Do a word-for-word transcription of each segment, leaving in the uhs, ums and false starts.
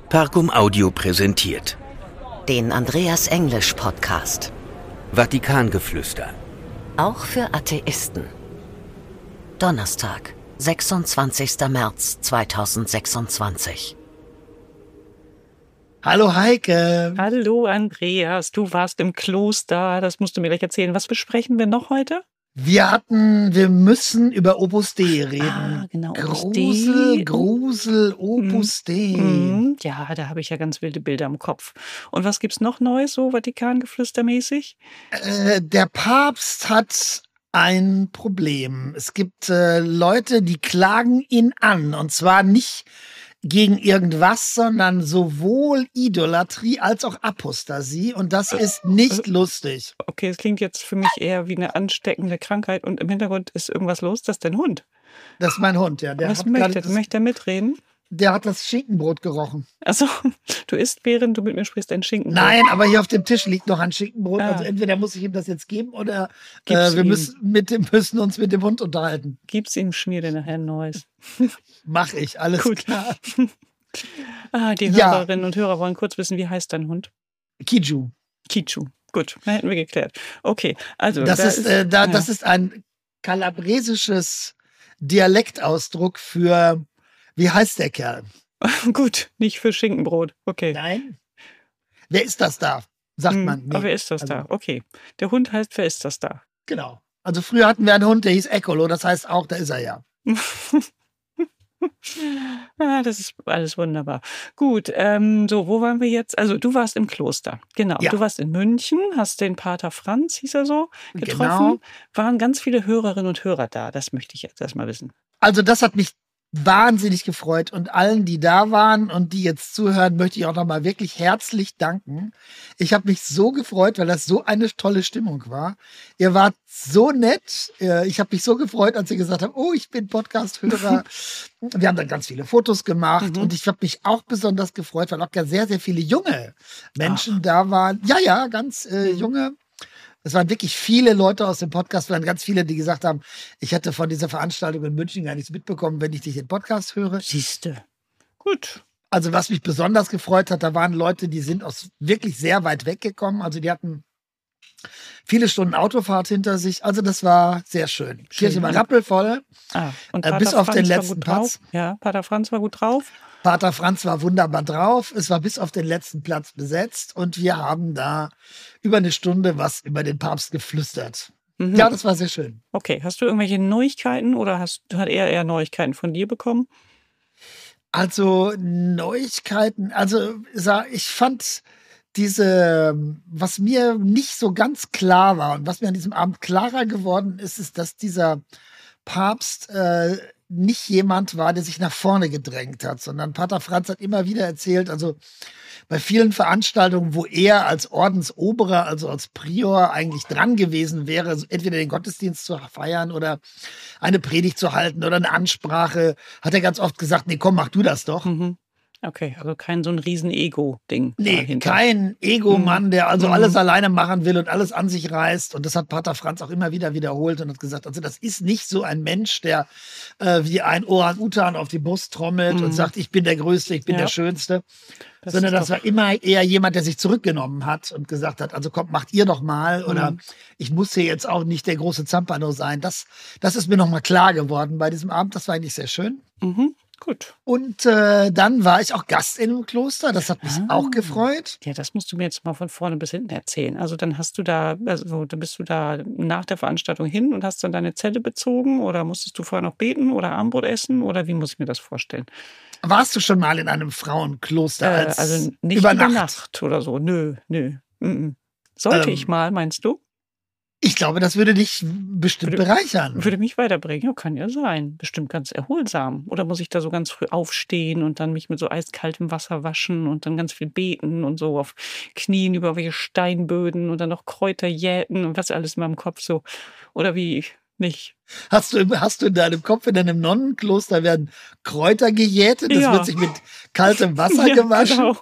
Parcum Audio präsentiert den Andreas Englisch Podcast. Vatikangeflüster. Auch für Atheisten. Donnerstag, sechsundzwanzigster März zweitausendsechsundzwanzig. Hallo Heike. Hallo Andreas, du warst im Kloster, das musst du mir gleich erzählen. Was besprechen wir noch heute? Wir hatten, wir müssen über Opus Dei reden. Ah, genau, Opus Grusel, Dei. Grusel, Opus Dei. Mhm, ja, da habe ich ja ganz wilde Bilder im Kopf. Und was gibt's noch Neues, so Vatikangeflüstermäßig? Äh, der Papst hat ein Problem. Es gibt äh, Leute, die klagen ihn an. Und zwar nicht gegen irgendwas, sondern sowohl Idolatrie als auch Apostasie. Und das ist nicht lustig. Okay, es klingt jetzt für mich eher wie eine ansteckende Krankheit und im Hintergrund ist irgendwas los. Das ist dein Hund. Das ist mein Hund, ja. Der Was hat möchte gerade er? Möchte er mitreden? Der hat das Schinkenbrot gerochen. Achso, du isst, während du mit mir sprichst, ein Schinkenbrot. Nein, aber hier auf dem Tisch liegt noch ein Schinkenbrot. Ah. Also entweder muss ich ihm das jetzt geben oder Gib's äh, wir ihm. müssen, mit dem, müssen uns mit dem Hund unterhalten. Gib's ihm, schmier dir nachher ein neues. Mach ich, alles Gut. klar. Ah, die Ja. Hörerinnen und Hörer wollen kurz wissen, wie heißt dein Hund? Kiju. Kichu. Gut, dann hätten wir geklärt. Okay, also. Das da ist, äh, da, ja. das ist ein kalabresisches Dialektausdruck für, wie heißt der Kerl? Gut, nicht für Schinkenbrot. Okay. Nein? Wer ist das da? Sagt Hm, man. Nee. Aber wer ist das Also, da? Okay. Der Hund heißt, wer ist das da? Genau. Also früher hatten wir einen Hund, der hieß Ecolo. Das heißt auch, da ist er ja. Ah, das ist alles wunderbar. Gut, ähm, so, wo waren wir jetzt? Also, du warst im Kloster. Genau. Ja. Du warst in München, hast den Pater Franz, hieß er so, getroffen. Genau. Waren ganz viele Hörerinnen und Hörer da. Das möchte ich jetzt erstmal wissen. Also das hat mich wahnsinnig gefreut und allen, die da waren und die jetzt zuhören, möchte ich auch nochmal wirklich herzlich danken. Ich habe mich so gefreut, weil das so eine tolle Stimmung war. Ihr wart so nett. Äh, Ich habe mich so gefreut, als ihr gesagt habt, oh, ich bin Podcast-Hörer. Wir haben dann ganz viele Fotos gemacht Mhm. und ich habe mich auch besonders gefreut, weil auch ja sehr, sehr viele junge Menschen da waren. Ja, ja, ganz äh, Mhm. junge. Es waren wirklich viele Leute aus dem Podcast, es waren ganz viele, die gesagt haben, ich hätte von dieser Veranstaltung in München gar nichts mitbekommen, wenn ich nicht den Podcast höre. Siehste. Gut. Also was mich besonders gefreut hat, da waren Leute, die sind aus wirklich sehr weit weggekommen. Also die hatten viele Stunden Autofahrt hinter sich. Also das war sehr schön. Die Kirche war rappelvoll. Ah, und Äh, Pater bis auf Franz den war letzten gut drauf. Platz. Ja, Pater Franz war gut drauf. Pater Franz war wunderbar drauf. Es war bis auf den letzten Platz besetzt. Und wir haben da über eine Stunde was über den Papst geflüstert. Mhm. Ja, das war sehr schön. Okay, hast du irgendwelche Neuigkeiten oder hast, hat er eher Neuigkeiten von dir bekommen? Also Neuigkeiten, also sa- ich fand diese, was mir nicht so ganz klar war und was mir an diesem Abend klarer geworden ist, ist, dass dieser Papst äh, nicht jemand war, der sich nach vorne gedrängt hat, sondern Pater Franz hat immer wieder erzählt, also bei vielen Veranstaltungen, wo er als Ordensoberer, also als Prior eigentlich dran gewesen wäre, also entweder den Gottesdienst zu feiern oder eine Predigt zu halten oder eine Ansprache, hat er ganz oft gesagt, nee, komm, mach du das doch. Mhm. Okay, also kein so ein riesen Ego-Ding. Nee, dahinter. kein Ego-Mann, der also Mhm. alles alleine machen will und alles an sich reißt. Und das hat Pater Franz auch immer wieder wiederholt und hat gesagt, also das ist nicht so ein Mensch, der äh, wie ein Orang-Utan auf die Brust trommelt Mhm. und sagt, ich bin der Größte, ich bin Ja. der Schönste. Das Sondern ist das doch- war immer eher jemand, der sich zurückgenommen hat und gesagt hat, also kommt, macht ihr doch mal. Oder Mhm. ich muss hier jetzt auch nicht der große Zampano sein. Das, das ist mir nochmal klar geworden bei diesem Abend. Das war eigentlich sehr schön. Mhm. Gut. Und äh, dann war ich auch Gast in einem Kloster. Das hat mich Ah. auch gefreut. Ja, das musst du mir jetzt mal von vorne bis hinten erzählen. Also dann hast du da, also dann bist du da nach der Veranstaltung hin und hast dann deine Zelle bezogen oder musstest du vorher noch beten oder Abendbrot essen oder wie muss ich mir das vorstellen? Warst du schon mal in einem Frauenkloster Äh, als also nicht über über Nacht? Nacht oder so. Nö, nö. Mhm. Sollte Ähm, ich mal, meinst du? Ich glaube, das würde dich bestimmt Würde- bereichern. Würde mich weiterbringen. Ja, kann ja sein. Bestimmt ganz erholsam. Oder muss ich da so ganz früh aufstehen und dann mich mit so eiskaltem Wasser waschen und dann ganz viel beten und so auf Knien über welche Steinböden und dann noch Kräuter jäten und was alles in meinem Kopf so. Oder wie nicht? Hast du, hast du in deinem Kopf, in deinem Nonnenkloster werden Kräuter gejätet? Das Ja. wird sich mit kaltem Wasser Ja, gewaschen? genau.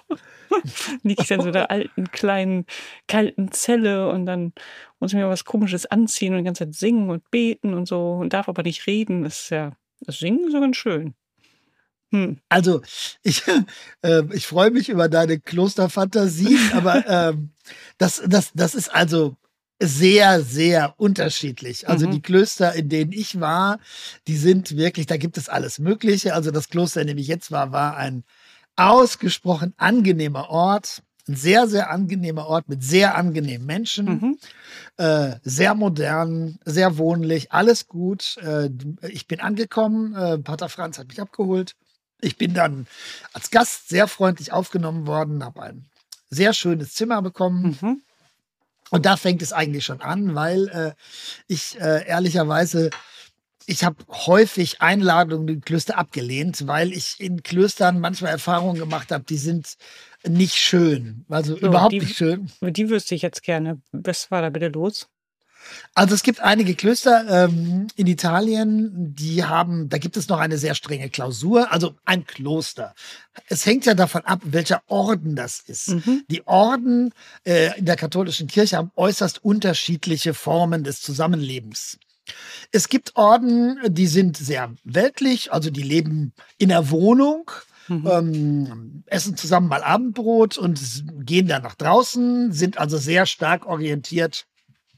Liege ich dann so in der alten, kleinen, kalten Zelle und dann muss ich mir was Komisches anziehen und die ganze Zeit singen und beten und so und darf aber nicht reden. Das ist ja, das Singen ist ja ganz schön. Hm. Also, ich, äh, ich freue mich über deine Klosterfantasien, aber ähm, das, das, das ist also sehr, sehr unterschiedlich. Also die Mhm. Klöster, in denen ich war, die sind wirklich, da gibt es alles Mögliche. Also das Kloster, in dem ich jetzt war, war ein ausgesprochen angenehmer Ort. Ein sehr, sehr angenehmer Ort mit sehr angenehmen Menschen. Mhm. Äh, sehr modern, sehr wohnlich, alles gut. Äh, ich bin angekommen, äh, Pater Franz hat mich abgeholt. Ich bin dann als Gast sehr freundlich aufgenommen worden, habe ein sehr schönes Zimmer bekommen. Mhm. Und da fängt es eigentlich schon an, weil äh, ich äh, ehrlicherweise, ich habe häufig Einladungen in Klöster abgelehnt, weil ich in Klöstern manchmal Erfahrungen gemacht habe, die sind nicht schön. Also So, überhaupt die, nicht schön. die wüsste ich jetzt gerne. Was war da bitte los? Also es gibt einige Klöster ähm, in Italien, die haben, da gibt es noch eine sehr strenge Klausur, also ein Kloster. Es hängt ja davon ab, welcher Orden das ist. Mhm. Die Orden äh, in der katholischen Kirche haben äußerst unterschiedliche Formen des Zusammenlebens. Es gibt Orden, die sind sehr weltlich, also die leben in der Wohnung, Mhm. ähm, essen zusammen mal Abendbrot und s- gehen dann nach draußen, sind also sehr stark orientiert,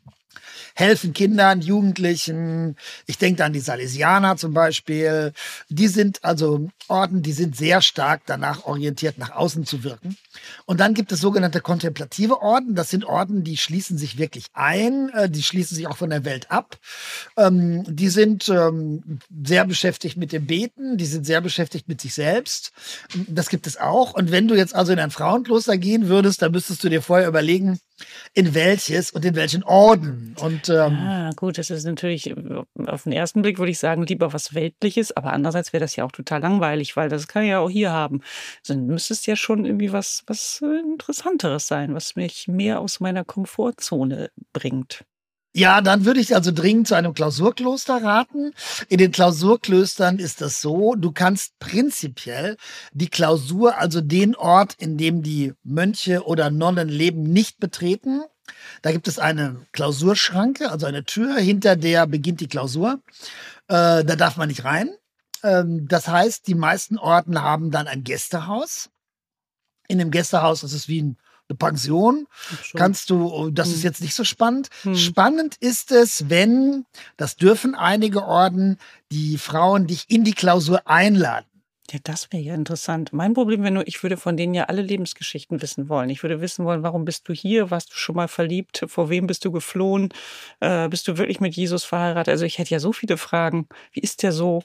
helfen Kindern, Jugendlichen. Ich denke an die Salesianer zum Beispiel. Die sind also Orden, die sind sehr stark danach orientiert, nach außen zu wirken. Und dann gibt es sogenannte kontemplative Orden. Das sind Orden, die schließen sich wirklich ein, äh, die schließen sich auch von der Welt ab. Ähm, die sind ähm, sehr beschäftigt mit dem Beten, die sind sehr beschäftigt mit sich selbst. Das gibt es auch. Und wenn du jetzt also in ein Frauenkloster gehen würdest, dann müsstest du dir vorher überlegen, in welches und in welchen Orden. Und ähm, Ah, gut, das ist natürlich, äh, auf den ersten Blick würde ich sagen, lieber was Weltliches, aber andererseits wäre das ja auch total langweilig, weil das kann ich ja auch hier haben. Also, dann müsste es ja schon irgendwie was, was äh, Interessanteres sein, was mich mehr aus meiner Komfortzone bringt. ja, dann würde ich also dringend zu einem Klausurkloster raten. In den Klausurklöstern ist das so, du kannst prinzipiell die Klausur, also den Ort, in dem die Mönche oder Nonnen leben, nicht betreten. Da gibt es eine Klausurschranke, also eine Tür, hinter der beginnt die Klausur. Äh, da darf man nicht rein. Ähm, das heißt, die meisten Orden haben dann ein Gästehaus. In dem Gästehaus ist es wie ein, eine Pension. Ach so. Kannst du, oh, das ist Hm. jetzt nicht so spannend. Hm. Spannend ist es, wenn, das dürfen einige Orden, die Frauen dich in die Klausur einladen. Ja, das wäre ja interessant. Mein Problem wäre nur, ich würde von denen ja alle Lebensgeschichten wissen wollen. Ich würde wissen wollen, warum bist du hier? Warst du schon mal verliebt? Vor wem bist du geflohen? Äh, bist du wirklich mit Jesus verheiratet? Also ich hätte ja so viele Fragen. Wie ist der so?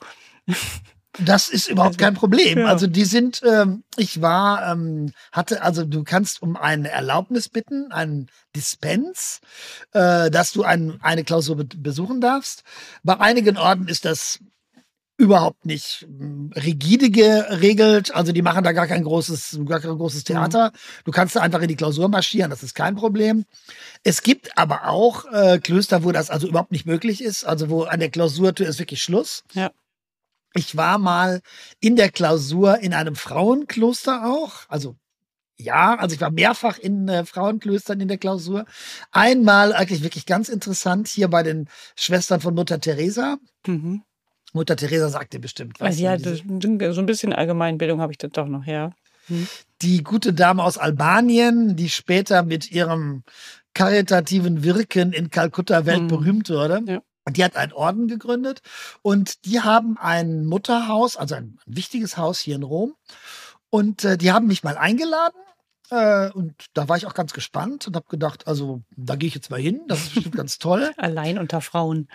Das ist überhaupt Also, kein Problem. ja. Also die sind, ähm, ich war, ähm, hatte, also du kannst um eine Erlaubnis bitten, einen Dispens, äh, dass du ein, eine Klausur be besuchen darfst. Bei einigen Orden ist das überhaupt nicht mm, rigide geregelt. Also die machen da gar kein großes, gar kein großes Theater. Du kannst da einfach in die Klausur marschieren, das ist kein Problem. Es gibt aber auch äh, Klöster, wo das also überhaupt nicht möglich ist. Also wo an der Klausurtür ist wirklich Schluss. Ja. Ich war mal in der Klausur in einem Frauenkloster auch. Also ja, also ich war mehrfach in äh, Frauenklöstern in der Klausur. Einmal eigentlich wirklich ganz interessant hier bei den Schwestern von Mutter Teresa. Mhm. Mutter Teresa sagt dir bestimmt was. Also ja, diese- das, so ein bisschen Allgemeinbildung habe ich da doch noch, ja. Hm. die gute Dame aus Albanien, die später mit ihrem karitativen Wirken in Kalkutta weltberühmt wurde. Ja. Die hat einen Orden gegründet und die haben ein Mutterhaus, also ein, ein wichtiges Haus hier in Rom. Und äh, die haben mich mal eingeladen. Äh, und da war ich auch ganz gespannt und habe gedacht, also da gehe ich jetzt mal hin, das ist bestimmt ganz toll. Allein unter Frauen.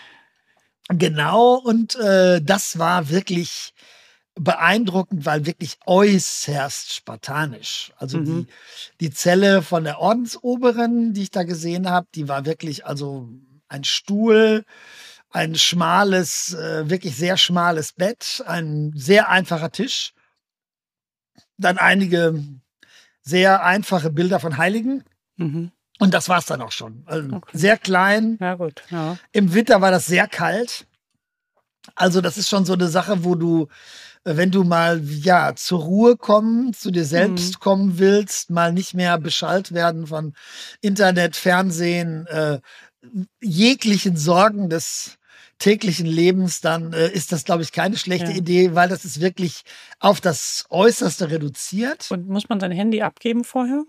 Genau, und äh, das war wirklich beeindruckend, weil wirklich äußerst spartanisch. Also Mhm. die, die Zelle von der Ordensoberin, die ich da gesehen habe, die war wirklich also ein Stuhl, ein schmales, äh, wirklich sehr schmales Bett, ein sehr einfacher Tisch, dann einige sehr einfache Bilder von Heiligen Mhm. und das war's dann auch schon. Also Okay. sehr klein. Ja, gut. Ja. Im Winter war das sehr kalt. Also das ist schon so eine Sache, wo du, äh, wenn du mal ja zur Ruhe kommen, zu dir selbst Mhm. kommen willst, mal nicht mehr beschallt werden von Internet, Fernsehen, äh, jeglichen Sorgen des täglichen Lebens, dann äh, ist das, glaube ich, keine schlechte Ja. Idee, weil das ist wirklich auf das Äußerste reduziert. Und muss man sein Handy abgeben vorher?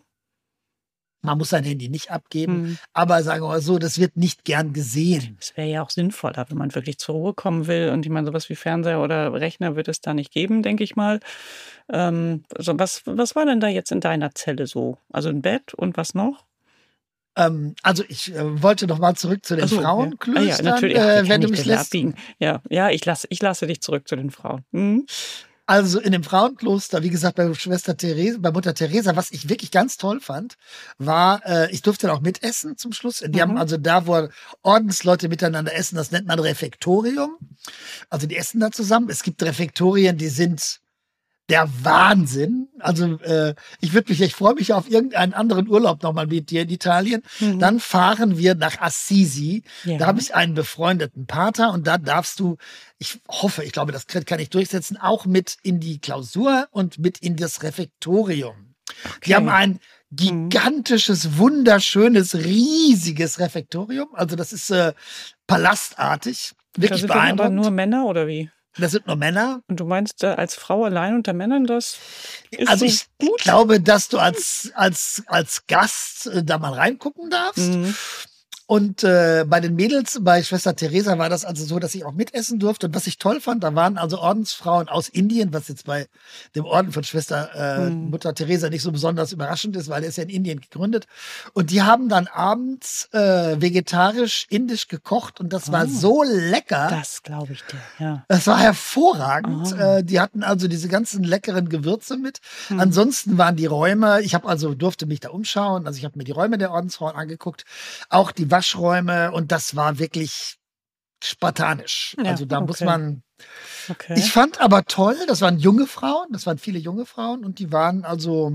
Man muss sein Handy nicht abgeben, Hm. aber sagen wir mal so, das wird nicht gern gesehen. Es wäre ja auch sinnvoller, wenn man wirklich zur Ruhe kommen will. Und ich meine, sowas wie Fernseher oder Rechner wird es da nicht geben, denke ich mal. Ähm, so, was, was war denn da jetzt in deiner Zelle so? Also ein Bett und was noch? Ähm, also ich äh, wollte noch mal zurück zu den Ach so, ja. Ah Frauenklöstern, ja, natürlich. Ach, wie äh, kann wenn du ich mich denn da lässt. abbiegen? Ja, ja, ich lasse, ich lasse dich zurück zu den Frauen. Mhm. Also in dem Frauenkloster, wie gesagt, bei Schwester Therese, bei Mutter Teresa, was ich wirklich ganz toll fand, war, äh, ich durfte dann auch mitessen zum Schluss. Die haben Mhm. also da, wo Ordensleute miteinander essen, das nennt man Refektorium. Also die essen da zusammen. Es gibt Refektorien, die sind der Wahnsinn. Also äh, ich würde mich, ich freue mich auf irgendeinen anderen Urlaub nochmal mit dir in Italien. Mhm. Dann fahren wir nach Assisi. Ja. Da habe ich einen befreundeten Pater und da darfst du, ich hoffe, ich glaube, das kann ich durchsetzen, auch mit in die Klausur und mit in das Refektorium. Die Okay. haben ein gigantisches, wunderschönes, riesiges Refektorium. Also das ist äh, palastartig. Da Wirklich sind dann aber beeindruckend. nur Männer oder wie? Das sind nur Männer. Und du meinst, da als Frau allein unter Männern, das ist Also so ich gut? glaube, dass du als, als, als Gast äh, da mal reingucken darfst. Mhm. Und äh, bei den Mädels, bei Schwester Teresa war das also so, dass ich auch mitessen durfte. Und was ich toll fand, da waren also Ordensfrauen aus Indien, was jetzt bei dem Orden von Schwester äh, Mhm. Mutter Teresa nicht so besonders überraschend ist, weil der ist ja in Indien gegründet. Und die haben dann abends äh, vegetarisch, indisch gekocht und das war Oh. so lecker. Das glaube ich dir, ja. Das war hervorragend. Ah. Äh, die hatten also diese ganzen leckeren Gewürze mit. Mhm. Ansonsten waren die Räume, ich habe also durfte mich da umschauen, also ich habe mir die Räume der Ordensfrauen angeguckt, auch die Waschräume und das war wirklich spartanisch. Ja, Also da muss okay. man. Okay. Ich fand aber toll, das waren junge Frauen, das waren viele junge Frauen und die waren also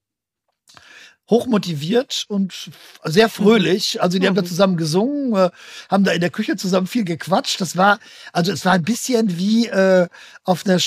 hochmotiviert und sehr fröhlich. Also die haben da Mhm. zusammen gesungen, äh, haben da in der Küche zusammen viel gequatscht. Das war, also es war ein bisschen wie äh, auf einer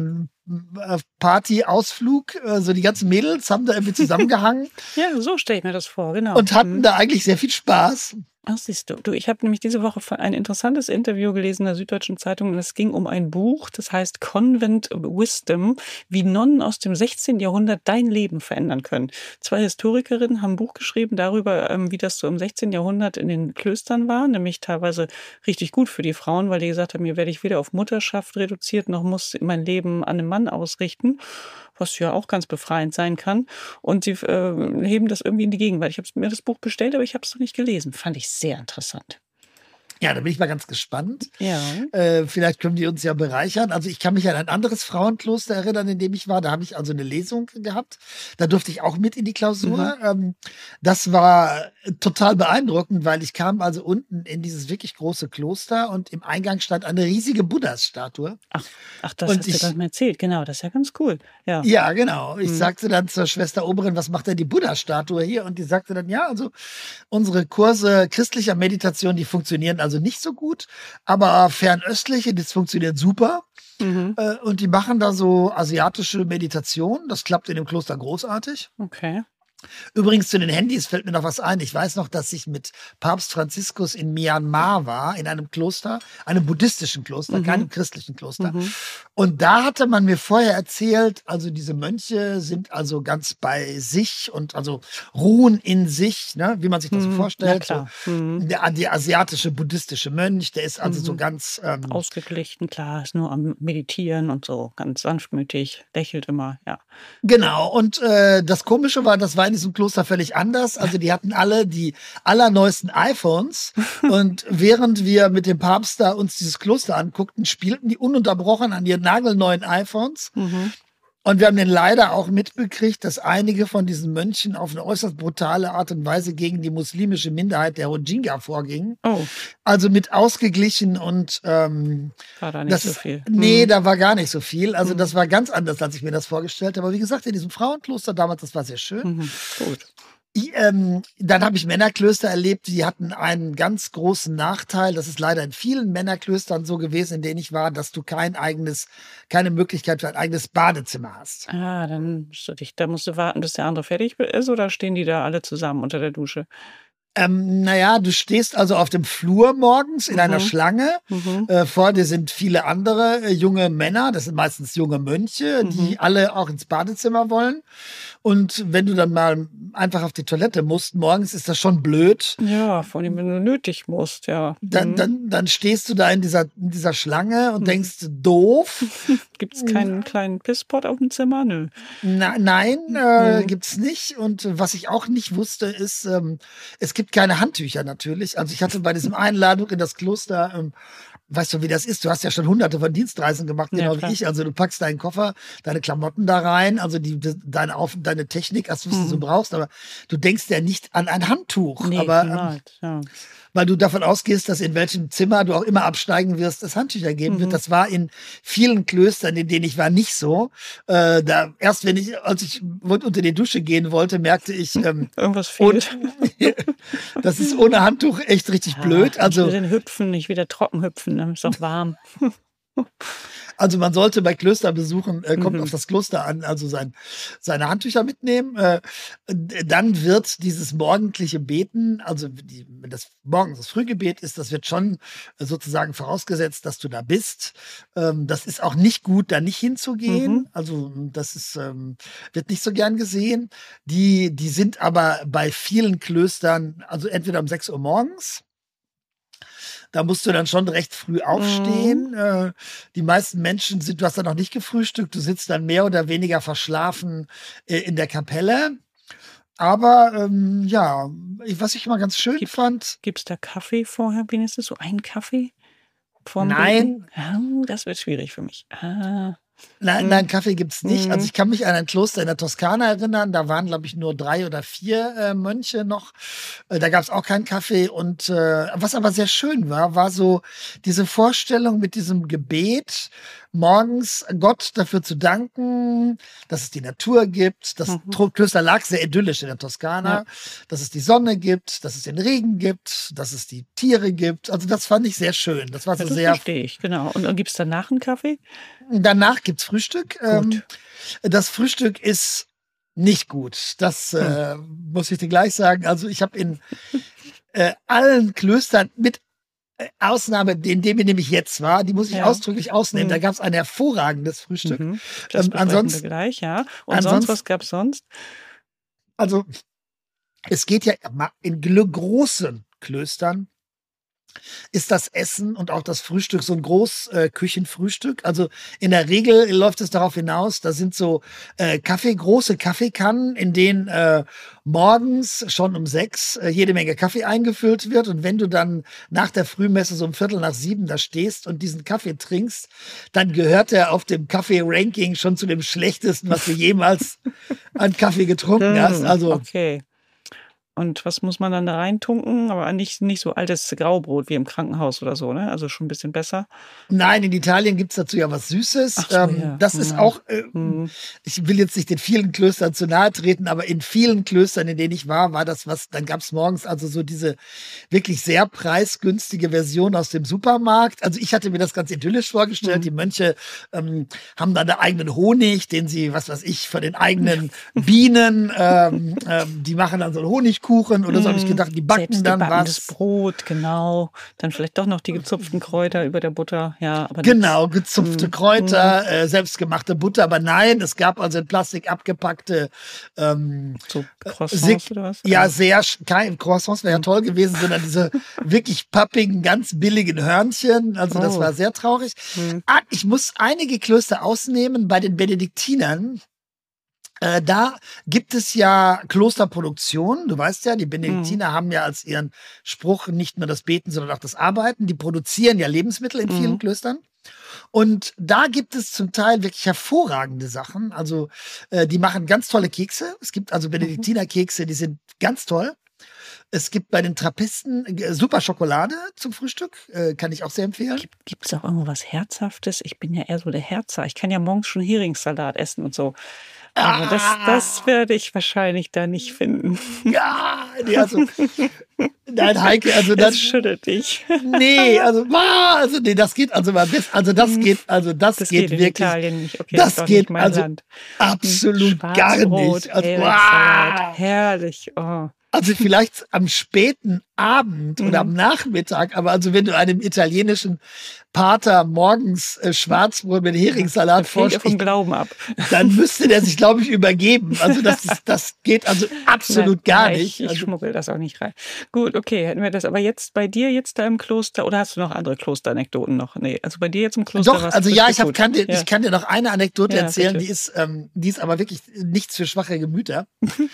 Stufenparty-Ausflug. Äh, so die ganzen Mädels haben da irgendwie zusammengehangen Ja, so stelle ich mir das vor, genau. und hatten Mhm. da eigentlich sehr viel Spaß. Ach, siehst du. Du, ich habe nämlich diese Woche von- ein interessantes Interview gelesen in der Süddeutschen Zeitung und es ging um ein Buch, das heißt Convent Wisdom, wie Nonnen aus dem sechzehnten. Jahrhundert dein Leben verändern können. Zwei Historikerinnen haben ein Buch geschrieben darüber, ähm, wie das so im sechzehnten. Jahrhundert in den Klöstern war, nämlich teilweise richtig gut für die Frauen, weil die gesagt haben, hier werde ich weder auf Mutterschaft reduziert, noch muss mein Leben an einem Mann ausrichten, was ja auch ganz befreiend sein kann. Und sie äh, heben das irgendwie in die Gegenwart. Ich habe mir das Buch bestellt, aber ich habe es noch nicht gelesen. Fand ich sehr interessant. Ja, da bin ich mal ganz gespannt. Ja. Äh, vielleicht können die uns ja bereichern. Also ich kann mich an ein anderes Frauenkloster erinnern, in dem ich war. Da habe ich also eine Lesung gehabt. Da durfte ich auch mit in die Klausur. Mhm. Ähm, das war total beeindruckend, weil ich kam also unten in dieses wirklich große Kloster und im Eingang stand eine riesige Buddha-Statue. Ach, ach, das Und hast du ich- gerade mal erzählt. Genau, das ist ja ganz cool. Ja. Ja, genau. Ich Mhm. sagte dann zur Schwester Oberin, was macht denn die Buddha-Statue hier? Und die sagte dann, ja, also unsere Kurse christlicher Meditation, die funktionieren also nicht so gut, aber fernöstliche, das funktioniert super. Mhm. Äh, Und die machen da so asiatische Meditation. Das klappt in dem Kloster großartig. Okay. Übrigens zu den Handys fällt mir noch was ein. Ich weiß noch, dass ich mit Papst Franziskus in Myanmar war, in einem Kloster, einem buddhistischen Kloster, Mhm. keinem christlichen Kloster. Mhm. Und da hatte man mir vorher erzählt, also diese Mönche sind also ganz bei sich und also ruhen in sich, ne, wie man sich das so Mhm. vorstellt. Ja, klar. Mhm. So, der, der asiatische buddhistische Mönch, der ist also so Mhm. ganz ähm, Ausgeglichen, klar, ist nur am Meditieren und so, ganz sanftmütig, lächelt immer, ja. genau. Und äh, das Komische war, das war in diesem Kloster völlig anders. Also die hatten alle die allerneuesten iPhones und während wir mit dem Papst da uns dieses Kloster anguckten, spielten die ununterbrochen an ihren nagelneuen iPhones. Mhm. Und wir haben den leider auch mitbekriegt, dass einige von diesen Mönchen auf eine äußerst brutale Art und Weise gegen die muslimische Minderheit der Rohingya vorgingen. Oh, Also mit ausgeglichen und ähm, war da nicht das so ist, viel. nee, Mhm. da war gar nicht so viel. Also Mhm. das war ganz anders, als ich mir das vorgestellt habe. Aber wie gesagt, in diesem Frauenkloster damals, das war sehr schön. Mhm. Gut. Ich, ähm, dann habe ich Männerklöster erlebt, die hatten einen ganz großen Nachteil. Das ist leider in vielen Männerklöstern so gewesen, in denen ich war, dass du kein eigenes, keine Möglichkeit für ein eigenes Badezimmer hast. Ah, dann musst du dich, da musst du warten, bis der andere fertig ist, oder stehen die da alle zusammen unter der Dusche? Ähm, naja, du stehst also auf dem Flur morgens in Mhm. einer Schlange. Mhm. Äh, vor dir sind viele andere äh, junge Männer, das sind meistens junge Mönche, die Mhm. alle auch ins Badezimmer wollen. Und wenn du dann mal einfach auf die Toilette musst, morgens ist das schon blöd. Ja, vor allem, wenn du nötig musst, ja. Dann, Mhm. dann, dann stehst du da in dieser, in dieser Schlange und Mhm. denkst, doof. Gibt es keinen kleinen Pisspot auf dem Zimmer? Nö. Na, nein, äh, Mhm. gibt's nicht. Und äh, was ich auch nicht wusste, ist, ähm, es gibt keine Handtücher natürlich. Also ich hatte bei diesem Einladung in das Kloster, ähm, weißt du, wie das ist? Du hast ja schon hunderte von Dienstreisen gemacht, Ja, genau wie klar. ich. Also du packst deinen Koffer, deine Klamotten da rein, also die, die, deine, Auf deine Technik, als was du so Mhm. brauchst, aber du denkst ja nicht an ein Handtuch. Nee, aber ähm, niemals, ja. weil du davon ausgehst, dass in welchem Zimmer du auch immer absteigen wirst, es Handtücher geben wird. Mhm. Das war in vielen Klöstern, in denen ich war, nicht so. Äh, da erst wenn ich, als ich unter die Dusche gehen wollte, merkte ich, ähm, Irgendwas und fehlt. das ist ohne Handtuch echt richtig Ja, blöd. nicht Also wieder hüpfen, nicht wieder trocken hüpfen, dann ist doch warm. Also man sollte bei Klösterbesuchen, äh, kommt Mhm. auf das Kloster an, also sein, seine Handtücher mitnehmen. Äh, d- dann wird dieses morgendliche Beten, also die, wenn das morgens das Frühgebet ist, das wird schon äh, sozusagen vorausgesetzt, dass du da bist. Ähm, das ist auch nicht gut, da nicht hinzugehen. Mhm. Also das ist, ähm, wird nicht so gern gesehen. Die, die sind aber bei vielen Klöstern, also entweder um sechs Uhr morgens. Da musst du dann schon recht früh Mhm. aufstehen. Äh, die meisten Menschen sind, du hast dann noch nicht gefrühstückt, du sitzt dann mehr oder weniger verschlafen äh, in der Kapelle. Aber ähm, ja, ich- was ich mal ganz schön Gibt fand, es da Kaffee vorher wenigstens? So einen Kaffee vorm Beten? nein, Ja, das wird schwierig für mich. Ah. nein, Mhm. nein, Kaffee gibt's nicht. Also Mhm. ich kann mich an ein Kloster in der Toskana erinnern, da waren, glaube ich, nur drei oder vier äh, Mönche noch. Äh, da gab's auch keinen Kaffee. Und äh, was aber sehr schön war, war so diese Vorstellung mit diesem Gebet, morgens Gott dafür zu danken, dass es die Natur gibt. Das Mhm. Tro- Kloster lag sehr idyllisch in der Ja. Toskana, dass es die Sonne gibt, dass es den Regen gibt, dass es die Tiere gibt. Also das fand ich sehr schön. Das war Ja, so das sehr. verstehe ich, genau. Und dann gibt es danach einen Kaffee? Danach gibt's Frühstück. Ähm, Gut. das Frühstück ist nicht gut. Das Hm. äh, muss ich dir gleich sagen. Also ich habe in äh, allen Klöstern mit äh, Ausnahme, in dem, in dem ich jetzt war, die muss ich Ja. ausdrücklich ausnehmen. Da Mhm. gab es ein hervorragendes Frühstück. Mhm. Das Ähm, besprechen wir ansonsten, gleich, ja. Und sonst, ansonsten, was gab es sonst? also es geht ja immer in gl- großen Klöstern ist das Essen und auch das Frühstück so ein Großküchenfrühstück. Also in der Regel läuft es darauf hinaus, da sind so äh, Kaffee, große Kaffeekannen, in denen äh, morgens schon um sechs äh, jede Menge Kaffee eingefüllt wird. Und wenn du dann nach der Frühmesse so um Viertel nach sieben da stehst und diesen Kaffee trinkst, dann gehört er auf dem Kaffee-Ranking schon zu dem schlechtesten, was du jemals an Kaffee getrunken hast. Hm, Also okay. Und was muss man dann da reintunken? Aber nicht, nicht so altes Graubrot wie im Krankenhaus oder so, ne? Also schon ein bisschen besser. nein, in Italien gibt's dazu ja was Süßes. Ach so, Ähm, ja. das ist Hm. auch, äh, Hm. ich will jetzt nicht den vielen Klöstern zu nahe treten, aber in vielen Klöstern, in denen ich war, war das was, dann gab's morgens also so diese wirklich sehr preisgünstige Version aus dem Supermarkt. Also ich hatte mir das ganz idyllisch vorgestellt. Hm. Die Mönche ähm, haben dann einen eigenen Honig, den sie, was weiß ich, von den eigenen Bienen, ähm, ähm, die machen dann so einen Honigkuchen oder so, habe ich Hm. gedacht, die backen Selbst dann gebackenes was. Brot, genau. Dann vielleicht doch noch die gezupften Kräuter über der Butter. Ja, aber Genau, gezupfte Hm. Kräuter, äh, selbstgemachte Butter, aber nein, es gab also in Plastik abgepackte ähm, so Croissants Sig- oder was? ja, Also, sehr, sch- kein Croissants wäre ja toll gewesen, sondern diese wirklich pappigen, ganz billigen Hörnchen. Also das Oh. war sehr traurig. Hm. Ah, ich muss einige Klöster ausnehmen. Bei den Benediktinern, äh, da gibt es ja Klosterproduktion. Du weißt ja, die Benediktiner haben ja als ihren Spruch nicht nur das Beten, sondern auch das Arbeiten. Die produzieren ja Lebensmittel in vielen Mhm. Klöstern. Und da gibt es zum Teil wirklich hervorragende Sachen. Also äh, die machen ganz tolle Kekse. Es gibt also Benediktinerkekse, die sind ganz toll. Es gibt bei den Trappisten äh, super Schokolade zum Frühstück, äh, kann ich auch sehr empfehlen. Gibt es auch irgendwas Herzhaftes? Ich bin ja eher so der Herzer. Ich kann ja morgens schon Heringssalat essen und so. Aber das, Ah! das werde ich wahrscheinlich da nicht finden. Ja, nee, also Nein, Heike, also Das das, schüttelt dich. nee, also, ah, also, nee, das geht also mal bis, also das geht, also das, Das geht, geht in wirklich, Italien nicht. Okay, das ist doch geht nicht mein also Land. absolut gar Schwarzbrot, nicht. Also, Elbsalat, ah, herrlich. Oh. also vielleicht am späten Abend oder Mhm. am Nachmittag, aber also wenn du einem italienischen Pater morgens äh, Schwarzbrot mit Da Heringssalat fällt er vom vorsticht, Glauben ab. dann müsste der sich, glaube ich, übergeben. Also das ist, das geht also absolut Nein, gar nein, nicht. Ich, ich Also, schmuggel das auch nicht rein. Gut, okay, hätten wir das. Aber jetzt bei dir jetzt da im Kloster, oder hast du noch andere Klosteranekdoten noch? Nee, also bei dir jetzt im Kloster doch, war's also ja, richtig ich, hab, gut. kann dir, Ja, ich kann dir noch eine Anekdote ja, erzählen, bitte. die ist, ähm, die ist aber wirklich nichts für schwache Gemüter.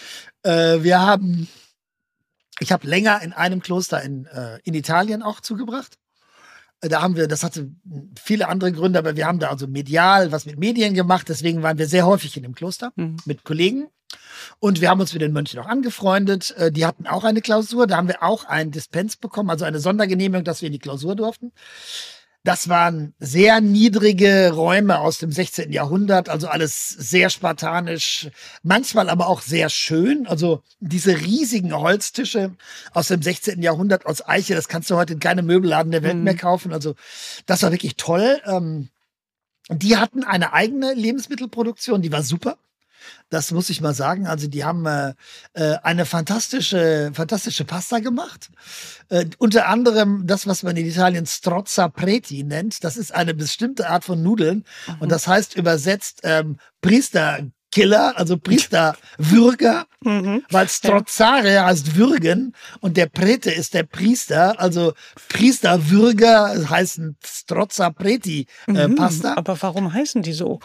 äh, wir haben, ich habe länger in einem Kloster in, äh, in Italien auch zugebracht. Äh, Da haben wir, das hatte viele andere Gründe, aber wir haben da also medial was mit Medien gemacht. Deswegen waren wir sehr häufig in dem Kloster Mhm. mit Kollegen. Und wir haben uns mit den Mönchen auch angefreundet. Äh, Die hatten auch eine Klausur. Da haben wir auch einen Dispens bekommen, also eine Sondergenehmigung, dass wir in die Klausur durften. Das waren sehr niedrige Räume aus dem sechzehnten Jahrhundert, also alles sehr spartanisch, manchmal aber auch sehr schön. Also diese riesigen Holztische aus dem sechzehnten Jahrhundert aus Eiche, das kannst du heute in keinem Möbelladen der Welt Mhm. mehr kaufen. Also das war wirklich toll. Ähm, Die hatten eine eigene Lebensmittelproduktion, die war super. Das muss ich mal sagen. Also die haben äh, äh, eine fantastische, fantastische Pasta gemacht. Äh, unter anderem das, was man in Italien Strozza Preti nennt. Das ist eine bestimmte Art von Nudeln. Und das heißt übersetzt ähm, Priesterkiller, also Priesterwürger. Mhm. Weil Strozzare heißt würgen und der Prete ist der Priester. Also Priesterwürger heißen Strozza Preti äh, Mhm. Pasta. Aber warum heißen die so?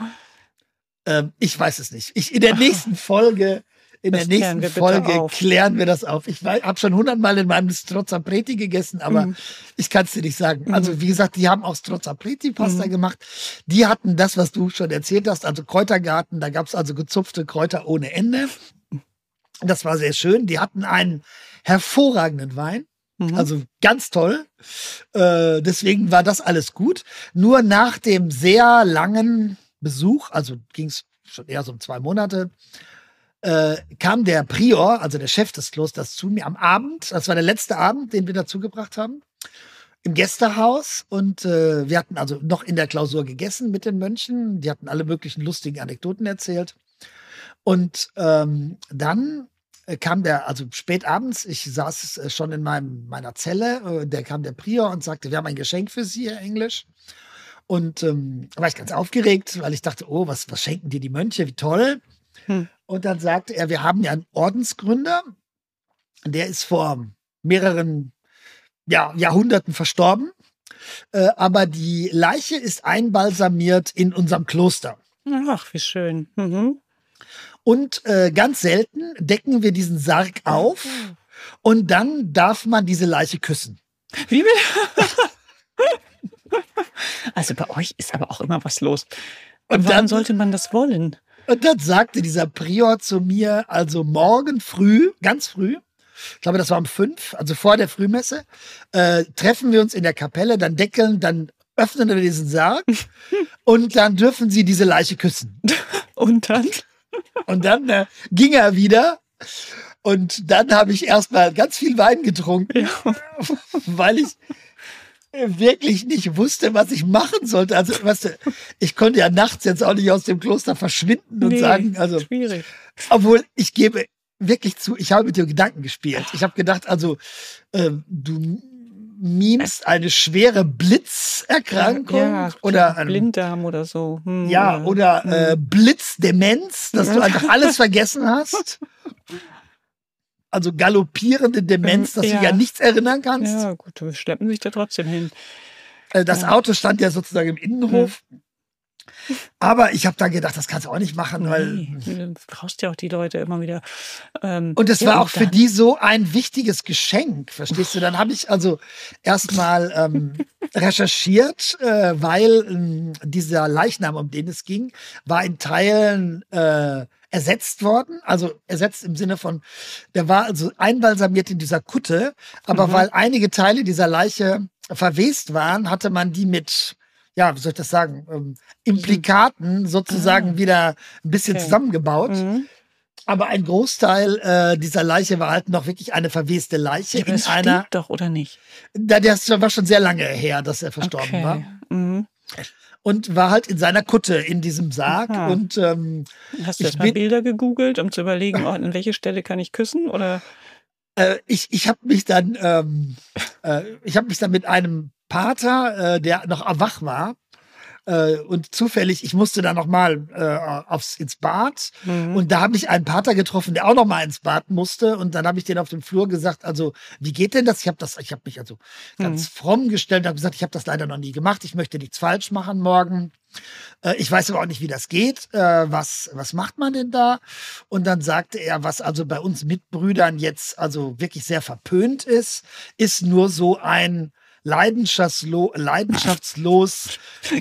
Ähm, ich weiß es nicht. Ich, in der nächsten Folge, in Das der klären nächsten wir bitte Folge auf. klären wir das auf. Ich habe schon hundertmal in meinem Strozza Preti gegessen, aber Mhm. ich kann es dir nicht sagen. Mhm. Also wie gesagt, die haben auch Strozza Preti Pasta Mhm. gemacht. Die hatten das, was du schon erzählt hast, also Kräutergarten. Da gab es also gezupfte Kräuter ohne Ende. Das war sehr schön. Die hatten einen hervorragenden Wein. Mhm. Also ganz toll. Äh, deswegen war das alles gut. Nur nach dem sehr langen Besuch, also ging es schon eher so um zwei Monate, äh, kam der Prior, also der Chef des Klosters, zu mir am Abend. Das war der letzte Abend, den wir dazu gebracht haben, im Gästehaus. Und äh, wir hatten also noch in der Klausur gegessen mit den Mönchen. Die hatten alle möglichen lustigen Anekdoten erzählt. Und ähm, dann äh, kam der, also spät abends, ich saß äh, schon in meinem, meiner Zelle, äh, der kam der Prior und sagte, wir haben ein Geschenk für Sie, Herr Englisch. Und ähm, da war ich ganz aufgeregt, weil ich dachte, oh, was, was schenken dir die Mönche, wie toll. Hm. Und dann sagte er, wir haben ja einen Ordensgründer, der ist vor mehreren ja, Jahrhunderten verstorben, äh, aber die Leiche ist einbalsamiert in unserem Kloster. Ach, wie schön. Mhm. Und äh, ganz selten decken wir diesen Sarg auf und dann darf man diese Leiche küssen. Wie bitte? Also bei euch ist aber auch immer was los. Und Und warum dann- sollte man das wollen? Und dann sagte dieser Prior zu mir, also morgen früh, ganz früh, ich glaube, das war um fünf, also vor der Frühmesse, äh, treffen wir uns in der Kapelle, dann deckeln, dann öffnen wir diesen Sarg und dann dürfen sie diese Leiche küssen. Und dann? Und dann äh, ging er wieder und dann habe ich erstmal ganz viel Wein getrunken, Ja. weil ich wirklich nicht wusste, was ich machen sollte. Also, weißt du, ich konnte ja nachts jetzt auch nicht aus dem Kloster verschwinden und Nee, sagen, also, schwierig. obwohl ich gebe wirklich zu, ich habe mit dem Gedanken gespielt. Ich habe gedacht, also, äh, du mimst eine schwere Blitzerkrankung Ja, oder ein, Blinddarm oder so. Hm, ja, oder äh, Blitzdemenz, dass du einfach alles vergessen hast. Also galoppierende Demenz, dass Ja. du ja nichts erinnern kannst. Ja, gut, wir schleppen sich da trotzdem hin. Äh, Das Ja. Auto stand ja sozusagen im Innenhof. Aber ich habe dann gedacht, das kannst du auch nicht machen, weil. Nee, du brauchst ja auch die Leute immer wieder. Ähm, Und es ja, war und auch für dann- die so ein wichtiges Geschenk, verstehst du? Dann habe ich also erstmal ähm, recherchiert, äh, weil ähm, dieser Leichnam, um den es ging, war in Teilen äh, ersetzt worden. Also ersetzt im Sinne von, der war also einbalsamiert in dieser Kutte, aber Mhm. weil einige Teile dieser Leiche verwest waren, hatte man die mit, ja, wie soll ich das sagen, ähm, Implikaten sozusagen Ah. wieder ein bisschen Okay. zusammengebaut. Mhm. Aber ein Großteil äh, dieser Leiche war halt noch wirklich eine verweste Leiche Ja, aber in das einer. stimmt doch, oder nicht? Da, das war schon sehr lange her, dass er verstorben Okay. war. Mhm. Und war halt in seiner Kutte in diesem Sarg. Aha. Und ähm, Hast du ich jetzt mal bin, Bilder gegoogelt, um zu überlegen, oh, an welche Stelle kann ich küssen? Oder? äh, ich, ich habe mich dann, ähm, äh, ich habe mich dann mit einem Pater, äh, der noch wach war, äh, und zufällig, ich musste dann noch mal äh, aufs ins Bad, Mhm. und da habe ich einen Pater getroffen, der auch noch mal ins Bad musste, und dann habe ich den auf dem Flur gesagt, also wie geht denn das? Ich habe das, ich habe mich also ganz Mhm. fromm gestellt, habe gesagt, ich habe das leider noch nie gemacht, ich möchte nichts falsch machen morgen. Äh, Ich weiß aber auch nicht, wie das geht. Äh, Was, was macht man denn da? Und dann sagte er, was also bei uns Mitbrüdern jetzt also wirklich sehr verpönt ist, ist nur so ein leidenschaftslo leidenschaftslos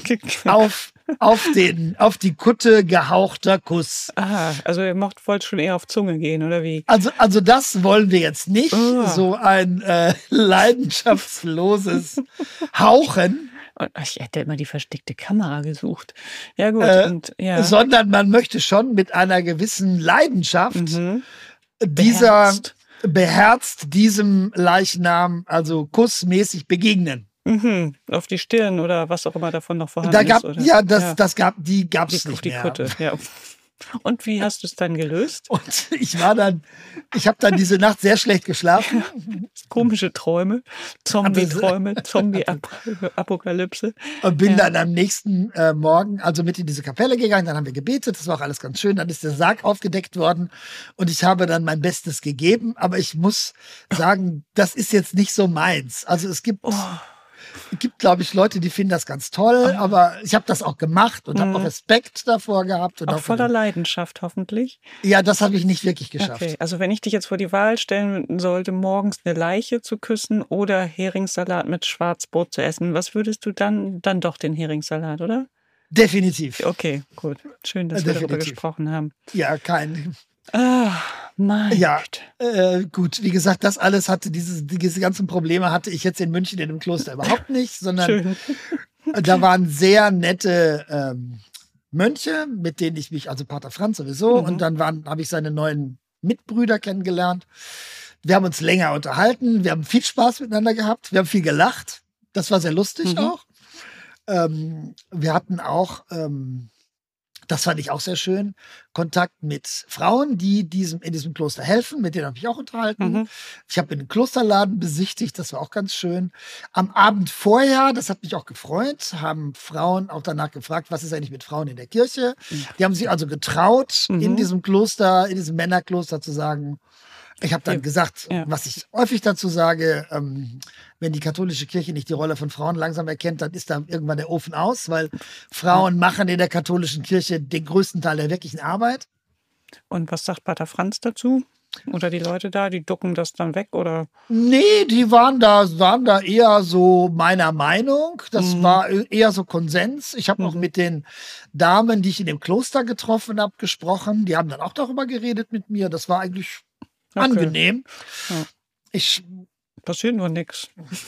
auf, auf, den, auf die Kutte gehauchter Kuss. Ah, also ihr macht, wollt schon eher auf Zunge gehen, oder wie? Also, also das wollen wir jetzt nicht. Ah. So ein äh, leidenschaftsloses Hauchen. Und ich hätte immer die versteckte Kamera gesucht. Ja gut, Äh, und ja. Sondern man möchte schon mit einer gewissen Leidenschaft Mhm. dieser Beherzt. beherzt diesem Leichnam, also kussmäßig begegnen. Mhm. Auf die Stirn oder was auch immer davon noch vorhanden Da gab, ist. Oder? ja, das, Ja. das gab, die gab Die, es auf nicht die mehr. Kutte, ja. Und wie hast du es dann gelöst? Und ich war dann, ich habe dann diese Nacht sehr schlecht geschlafen. Komische Träume, Zombie-Träume, Zombie-Apokalypse. Und bin Ja. dann am nächsten äh, Morgen also mit in diese Kapelle gegangen, dann haben wir gebetet, das war auch alles ganz schön, dann ist der Sarg aufgedeckt worden und ich habe dann mein Bestes gegeben, aber ich muss sagen, das ist jetzt nicht so meins. Also es gibt, Oh. gibt glaube ich, Leute, die finden das ganz toll, aber ich habe das auch gemacht und habe Mhm. auch Respekt davor gehabt. Und Auch auch voller Leidenschaft hoffentlich. ja, das habe ich nicht wirklich geschafft. Okay, also wenn ich dich jetzt vor die Wahl stellen sollte, morgens eine Leiche zu küssen oder Heringssalat mit Schwarzbrot zu essen, was würdest du dann, dann doch den Heringssalat, oder? Definitiv. Okay, gut. Schön, dass wir darüber Definitiv. gesprochen haben. Ja, kein. Ah, mein Ja, Gott. äh, gut, wie gesagt, das alles hatte, diese, diese ganzen Probleme hatte ich jetzt in München in dem Kloster überhaupt nicht, sondern Schön. da waren sehr nette ähm, Mönche, mit denen ich mich, also Pater Franz sowieso, Mhm. und dann waren, habe ich seine neuen Mitbrüder kennengelernt. Wir haben uns länger unterhalten, wir haben viel Spaß miteinander gehabt, wir haben viel gelacht. Das war sehr lustig Mhm. auch. Ähm, wir hatten auch, ähm, das fand ich auch sehr schön, Kontakt mit Frauen, die diesem, in diesem Kloster helfen. Mit denen habe ich auch unterhalten. Mhm. Ich habe den Klosterladen besichtigt, das war auch ganz schön. Am Abend vorher, das hat mich auch gefreut, haben Frauen auch danach gefragt, was ist eigentlich mit Frauen in der Kirche. Die haben sich also getraut, Mhm. in diesem Kloster, in diesem Männerkloster zu sagen, ich habe dann Ja. gesagt, Ja. was ich häufig dazu sage, ähm, wenn die katholische Kirche nicht die Rolle von Frauen langsam erkennt, dann ist da irgendwann der Ofen aus, weil Frauen machen in der katholischen Kirche den größten Teil der wirklichen Arbeit. Und was sagt Pater Franz dazu? Oder die Leute da, die ducken das dann weg? Oder? Nee, die waren da, waren da eher so meiner Meinung. Das Mhm. war eher so Konsens. Ich habe auch Mhm. mit den Damen, die ich in dem Kloster getroffen habe, gesprochen. Die haben dann auch darüber geredet mit mir. Das war eigentlich Okay. angenehm. Ja. Ich Passiert nur nichts.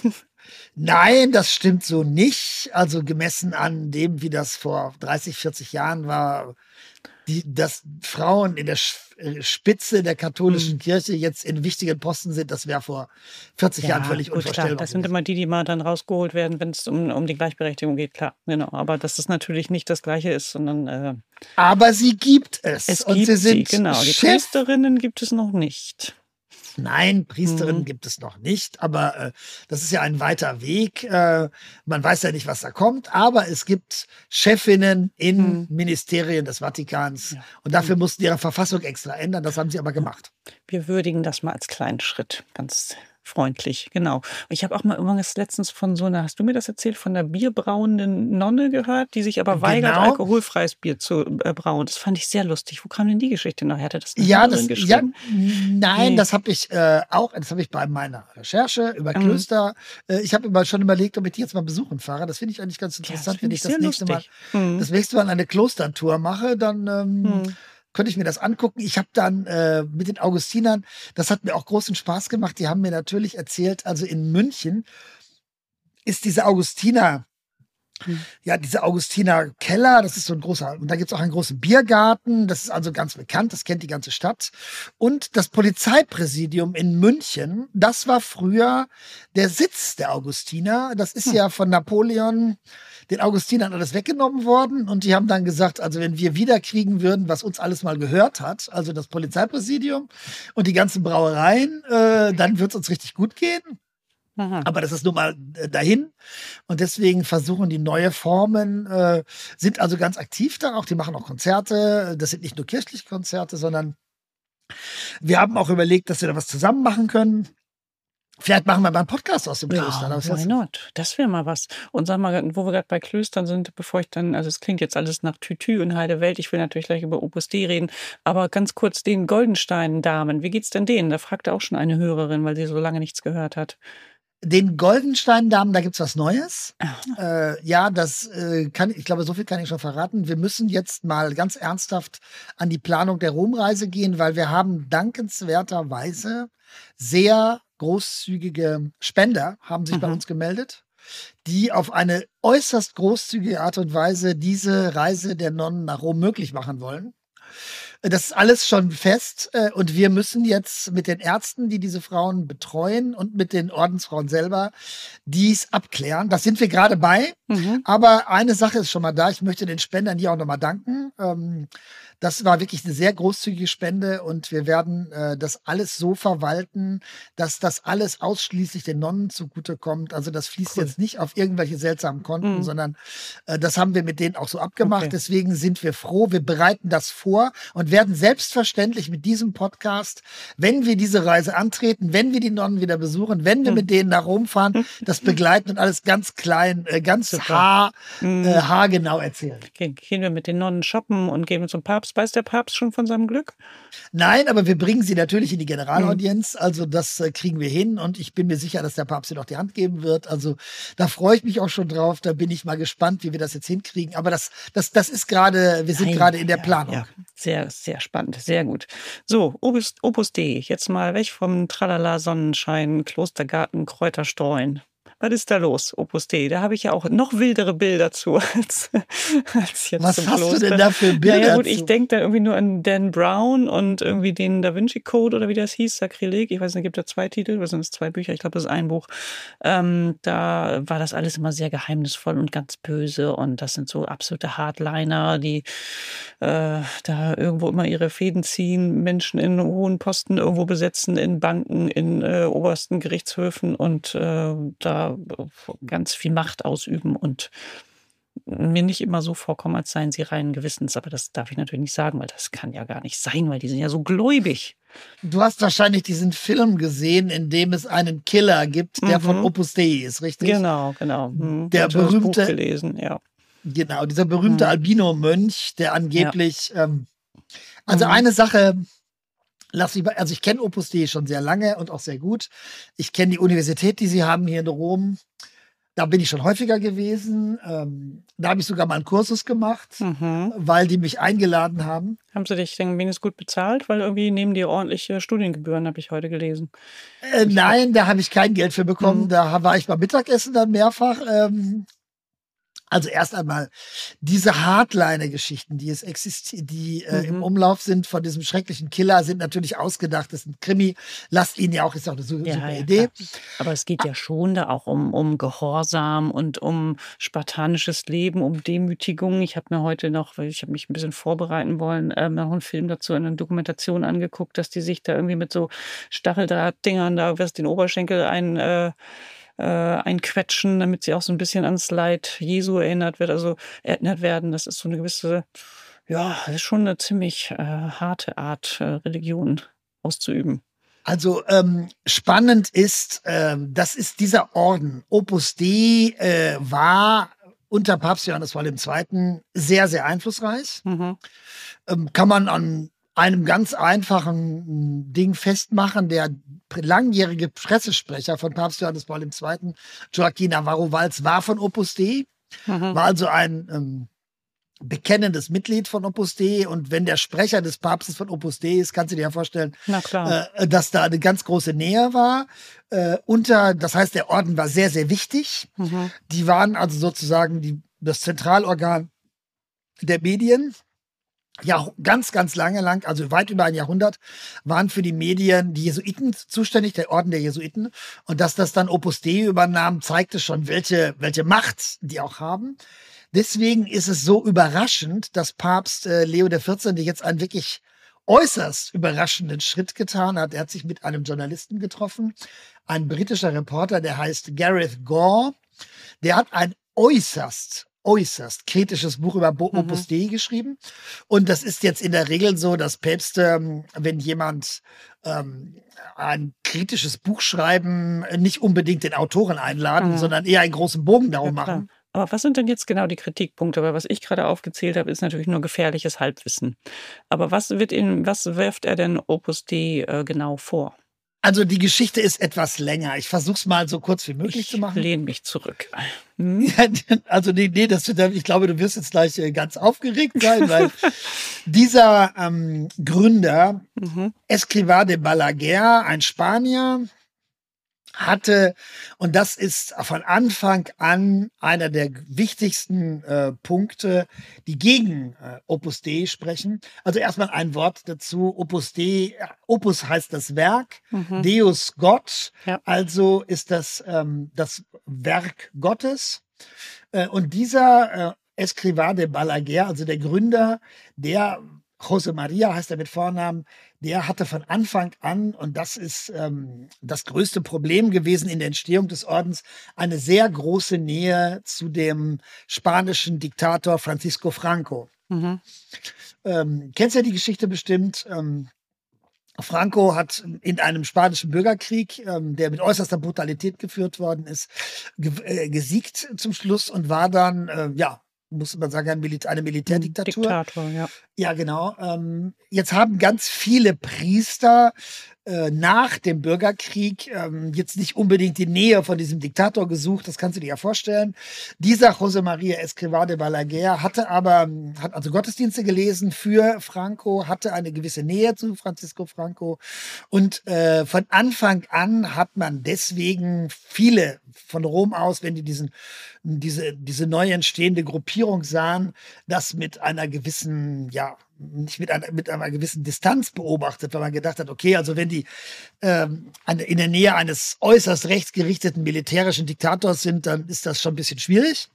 Nein, das stimmt so nicht. Also gemessen an dem, wie das vor dreißig, vierzig Jahren war, die, dass Frauen in der Sch- äh, Spitze der katholischen Mhm. Kirche jetzt in wichtigen Posten sind, das wäre vor vierzig Jahren völlig gut, klar. unvorstellbar. Das sind gewesen. immer die, die mal dann rausgeholt werden, wenn es um, um die Gleichberechtigung geht, klar. Genau. Aber dass das natürlich nicht das Gleiche ist, sondern äh, Aber sie gibt es. es Und gibt sie sind sie, genau. Die Chef. Priesterinnen gibt es noch nicht. Nein, Priesterinnen Mhm. gibt es noch nicht, aber äh, das ist ja ein weiter Weg. Äh, man weiß ja nicht, was da kommt, aber es gibt Chefinnen in Mhm. Ministerien des Vatikans Ja. und dafür mussten die ihre Verfassung extra ändern. Das haben sie aber gemacht. Wir würdigen das mal als kleinen Schritt, ganz freundlich, genau. Und ich habe auch mal irgendwas letztens von so einer, hast du mir das erzählt, von einer bierbrauenden Nonne gehört, die sich aber weigert, Genau. alkoholfreies Bier zu äh, brauen. Das fand ich sehr lustig. Wo kam denn die Geschichte noch her? Hatte das eine Ja, Hörerin das, ja, geschrieben? nein, Nee. das habe ich äh, auch, das habe ich bei meiner Recherche über Mhm. Klöster. Äh, ich habe immer schon überlegt, ob ich die jetzt mal besuchen fahre. Das finde ich eigentlich ganz Ja, interessant, das wenn finde ich ich das sehr nächste Mal, lustig. Mhm. das nächste Mal eine Klostertour mache, dann ähm, Mhm. könnte ich mir das angucken. Ich habe dann äh, mit den Augustinern, das hat mir auch großen Spaß gemacht. Die haben mir natürlich erzählt, also in München ist diese Augustiner Ja, dieser Augustiner Keller, das ist so ein großer, und da gibt es auch einen großen Biergarten, das ist also ganz bekannt, das kennt die ganze Stadt. Und das Polizeipräsidium in München, das war früher der Sitz der Augustiner. Das ist ja von Napoleon den Augustinern alles weggenommen worden und die haben dann gesagt, also wenn wir wiederkriegen würden, was uns alles mal gehört hat, also das Polizeipräsidium und die ganzen Brauereien, äh, dann wird es uns richtig gut gehen. Aha. Aber das ist nun mal äh, dahin. Und deswegen versuchen die neue Formen, äh, sind also ganz aktiv da auch. Die machen auch Konzerte. Das sind nicht nur kirchliche Konzerte, sondern wir haben auch überlegt, dass wir da was zusammen machen können. Vielleicht machen wir mal einen Podcast aus dem Kloster. Ja, Was why hältst du? not? Das wäre mal was. Und sag mal, wo wir gerade bei Klöstern sind, bevor ich dann, also es klingt jetzt alles nach Tütü und Heide Welt, ich will natürlich gleich über Opus Dei reden, aber ganz kurz den Goldenstein-Damen, wie geht's denn denen? Da fragte auch schon eine Hörerin, weil sie so lange nichts gehört hat. Den Goldenstein-Damen, da gibt's was Neues. Ah. Äh, ja, das äh, kann ich glaube, so viel kann ich schon verraten. Wir müssen jetzt mal ganz ernsthaft an die Planung der Romreise gehen, weil wir haben dankenswerterweise sehr großzügige Spender haben sich bei Mhm. uns gemeldet, die auf eine äußerst großzügige Art und Weise diese Reise der Nonnen nach Rom möglich machen wollen. Das ist alles schon fest äh, und wir müssen jetzt mit den Ärzten, die diese Frauen betreuen und mit den Ordensfrauen selber dies abklären. Das sind wir gerade bei. Mhm. Aber eine Sache ist schon mal da. Ich möchte den Spendern hier auch nochmal danken. Ähm, das war wirklich eine sehr großzügige Spende und wir werden äh, das alles so verwalten, dass das alles ausschließlich den Nonnen zugutekommt. Also das fließt Cool. jetzt nicht auf irgendwelche seltsamen Konten, Mhm. sondern äh, das haben wir mit denen auch so abgemacht. Okay. Deswegen sind wir froh. Wir bereiten das vor und werden selbstverständlich mit diesem Podcast, wenn wir diese Reise antreten, wenn wir die Nonnen wieder besuchen, wenn wir Mhm. mit denen nach Rom fahren, das begleiten und alles ganz klein, äh, ganz Super. haar, Mhm. äh, haargenau erzählen. Gehen, gehen wir mit den Nonnen shoppen und gehen zum Papst. Weiß der Papst schon von seinem Glück? Nein, aber wir bringen sie natürlich in die Mhm. Generalaudienz. Also das äh, kriegen wir hin und ich bin mir sicher, dass der Papst ihr noch die Hand geben wird. Also da freue ich mich auch schon drauf. Da bin ich mal gespannt, wie wir das jetzt hinkriegen. Aber das, das, das ist gerade, wir sind Nein, gerade in der ja, Planung. Ja, sehr, sehr spannend, sehr gut. So, Opus, Opus Dei, jetzt mal weg vom Tralala Sonnenschein, Klostergarten, Kräuterstreuen. Was ist da los, Opus Dei? Da habe ich ja auch noch wildere Bilder zu als, als jetzt Was zum hast Kloster. du denn da für Bilder Naja gut, zu? ich denke da irgendwie nur an Dan Brown und irgendwie den Da Vinci Code oder wie das hieß, Sakrileg. Ich weiß nicht, gibt da zwei Titel, was sind das, zwei Bücher? Ich glaube, das ist ein Buch. Ähm, da war das alles immer sehr geheimnisvoll und ganz böse und das sind so absolute Hardliner, die äh, da irgendwo immer ihre Fäden ziehen, Menschen in hohen Posten irgendwo besetzen, in Banken, in äh, obersten Gerichtshöfen und äh, da ganz viel Macht ausüben und mir nicht immer so vorkommen, als seien sie reinen Gewissens. Aber das darf ich natürlich nicht sagen, weil das kann ja gar nicht sein, weil die sind ja so gläubig. Du hast wahrscheinlich diesen Film gesehen, in dem es einen Killer gibt, der Mhm. von Opus Dei ist, richtig? Genau, genau. Hm. Der Ich habe das Buch berühmte- gelesen, ja. Genau, dieser berühmte Mhm. Albino-Mönch, der angeblich, ähm, also Mhm. eine Sache, lass mich, mal- also ich kenne Opus Dei schon sehr lange und auch sehr gut. Ich kenne die Universität, die sie haben hier in Rom. Da bin ich schon häufiger gewesen. Ähm, da habe ich sogar mal einen Kursus gemacht, Mhm. weil die mich eingeladen haben. Haben sie dich denn wenigstens gut bezahlt? Weil irgendwie nehmen die ordentliche Studiengebühren, habe ich heute gelesen. Äh, nein, da habe ich kein Geld für bekommen. Mhm. Da war ich beim Mittagessen dann mehrfach. Ähm, also erst einmal diese Hardliner-Geschichten, die es existieren, die äh, im Mhm. Umlauf sind von diesem schrecklichen Killer, sind natürlich ausgedacht. Das ist ein Krimi. Lasst ihn ja auch, ist auch eine su- super Ja, ja, Idee. klar. Aber es geht ja schon da auch um, um Gehorsam und um spartanisches Leben, um Demütigung. Ich habe mir heute noch, weil ich habe mich ein bisschen vorbereiten wollen, ähm, noch einen Film dazu, eine Dokumentation angeguckt, dass die sich da irgendwie mit so Stacheldrahtdingern da was den Oberschenkel ein äh, äh, einquetschen, damit sie auch so ein bisschen ans Leid Jesu erinnert wird, also erinnert werden. Das ist so eine gewisse, ja, das ist schon eine ziemlich äh, harte Art, äh, Religion auszuüben. Also ähm, spannend ist, ähm, das ist dieser Orden. Opus Dei äh, war unter Papst Johannes Paul der Zweite. sehr, sehr einflussreich. Mhm. Ähm, kann man an einem ganz einfachen m, Ding festmachen. Der pr- langjährige Pressesprecher von Papst Johannes Paul der Zweite., Joaquin Navarro Valls, war von Opus Dei, Mhm. war also ein ähm, bekennendes Mitglied von Opus Dei. Und wenn der Sprecher des Papstes von Opus Dei ist, kannst du dir ja vorstellen, Na klar. äh, dass da eine ganz große Nähe war. Äh, unter, das heißt, der Orden war sehr, sehr wichtig. Mhm. Die waren also sozusagen die das Zentralorgan der Medien. Ja, ganz, ganz lange lang, also weit über ein Jahrhundert, waren für die Medien die Jesuiten zuständig, der Orden der Jesuiten. Und dass das dann Opus Dei übernahm, zeigte schon, welche, welche Macht die auch haben. Deswegen ist es so überraschend, dass Papst äh, Leo der vierzehnte. Jetzt einen wirklich äußerst überraschenden Schritt getan hat. Er hat sich mit einem Journalisten getroffen, ein britischer Reporter, der heißt Gareth Gore. Der hat ein äußerst äußerst kritisches Buch über Bo- Mhm. Opus Dei geschrieben. Und das ist jetzt in der Regel so, dass Päpste, ähm, wenn jemand ähm, ein kritisches Buch schreiben, äh, nicht unbedingt den Autoren einladen, Mhm. sondern eher einen großen Bogen Ja, darum klar. machen. Aber was sind denn jetzt genau die Kritikpunkte? Weil was ich gerade aufgezählt habe, ist natürlich nur gefährliches Halbwissen. Aber was wird in, was wirft er denn Opus Dei äh, genau vor? Also die Geschichte ist etwas länger. Ich versuche es mal so kurz wie möglich Ich zu machen. lehne mich zurück. Hm? Ja, also nee, nee, das, ich glaube, du wirst jetzt gleich äh, ganz aufgeregt sein, weil dieser ähm, Gründer, Mhm. Escrivá de Balaguer, ein Spanier, hatte, und das ist von Anfang an einer der wichtigsten äh, Punkte, die gegen äh, Opus Dei sprechen. Also erstmal ein Wort dazu. Opus Dei, äh, Opus heißt das Werk, Mhm. Deus Gott, Ja. also ist das ähm, das Werk Gottes. Äh, und dieser äh, Escrivá de Balaguer, also der Gründer, der José María heißt er mit Vornamen, der hatte von Anfang an, und das ist ähm, das größte Problem gewesen in der Entstehung des Ordens, eine sehr große Nähe zu dem spanischen Diktator Francisco Franco. Mhm. Ähm, kennst ja die Geschichte bestimmt. Ähm, Franco hat in einem spanischen Bürgerkrieg, ähm, der mit äußerster Brutalität geführt worden ist, ge äh, gesiegt zum Schluss und war dann, äh, ja, muss man sagen, ein Milita eine Militärdiktatur. Diktator, ja. Ja, genau. Ähm, jetzt haben ganz viele Priester äh, nach dem Bürgerkrieg ähm, jetzt nicht unbedingt die Nähe von diesem Diktator gesucht, das kannst du dir ja vorstellen. Dieser José María Escrivá de Balaguer hatte aber, hat also Gottesdienste gelesen für Franco, hatte eine gewisse Nähe zu Francisco Franco und äh, von Anfang an hat man deswegen viele von Rom aus, wenn die diesen, diese, diese neu entstehende Gruppierung sahen, das mit einer gewissen, ja, nicht mit einer, mit einer gewissen Distanz beobachtet, weil man gedacht hat, okay, also wenn die ähm, eine, in der Nähe eines äußerst rechtsgerichteten militärischen Diktators sind, dann ist das schon ein bisschen schwierig.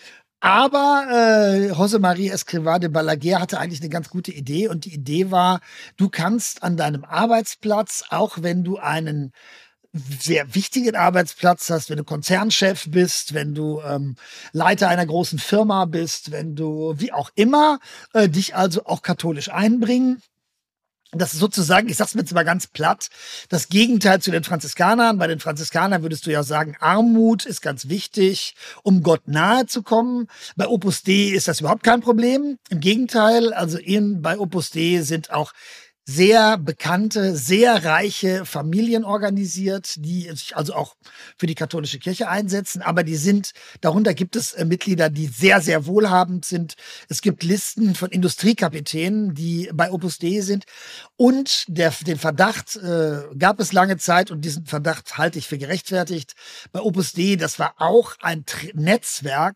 Aber äh, José María Escrivá de Balaguer hatte eigentlich eine ganz gute Idee und die Idee war, du kannst an deinem Arbeitsplatz, auch wenn du einen sehr wichtigen Arbeitsplatz hast, wenn du Konzernchef bist, wenn du ähm, Leiter einer großen Firma bist, wenn du wie auch immer äh, dich also auch katholisch einbringen. Das ist sozusagen, ich sag's mir jetzt mal ganz platt, das Gegenteil zu den Franziskanern. Bei den Franziskanern würdest du ja sagen, Armut ist ganz wichtig, um Gott nahe zu kommen. Bei Opus Dei ist das überhaupt kein Problem. Im Gegenteil, also in, bei Opus Dei sind auch sehr bekannte, sehr reiche Familien organisiert, die sich also auch für die katholische Kirche einsetzen. Aber die sind, darunter gibt es äh, Mitglieder, die sehr, sehr wohlhabend sind. Es gibt Listen von Industriekapitänen, die bei Opus Dei sind. Und der, den Verdacht äh, gab es lange Zeit, und diesen Verdacht halte ich für gerechtfertigt. Bei Opus Dei, das war auch ein Tr- Netzwerk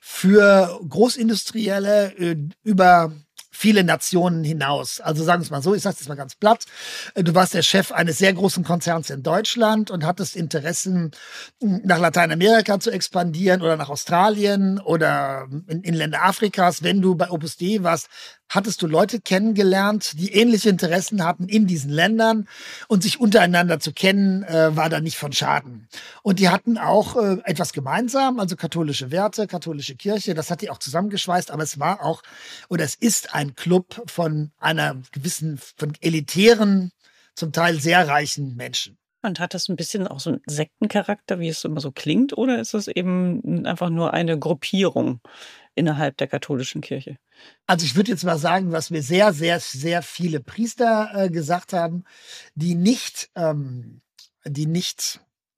für Großindustrielle äh, über viele Nationen hinaus. Also sagen wir es mal so, ich sage es mal ganz platt. Du warst der Chef eines sehr großen Konzerns in Deutschland und hattest Interessen, nach Lateinamerika zu expandieren oder nach Australien oder in, in Länder Afrikas. Wenn du bei Opus Dei warst, hattest du Leute kennengelernt, die ähnliche Interessen hatten in diesen Ländern, und sich untereinander zu kennen, äh, war da nicht von Schaden. Und die hatten auch äh, etwas gemeinsam, also katholische Werte, katholische Kirche, das hat die auch zusammengeschweißt, aber es war auch, oder es ist ein Club von einer gewissen, von elitären, zum Teil sehr reichen Menschen. Und hat das ein bisschen auch so einen Sektencharakter, wie es immer so klingt, oder ist es eben einfach nur eine Gruppierung innerhalb der katholischen Kirche? Also ich würde jetzt mal sagen, was mir sehr, sehr, sehr viele Priester äh, gesagt haben, die nicht, ähm, die nicht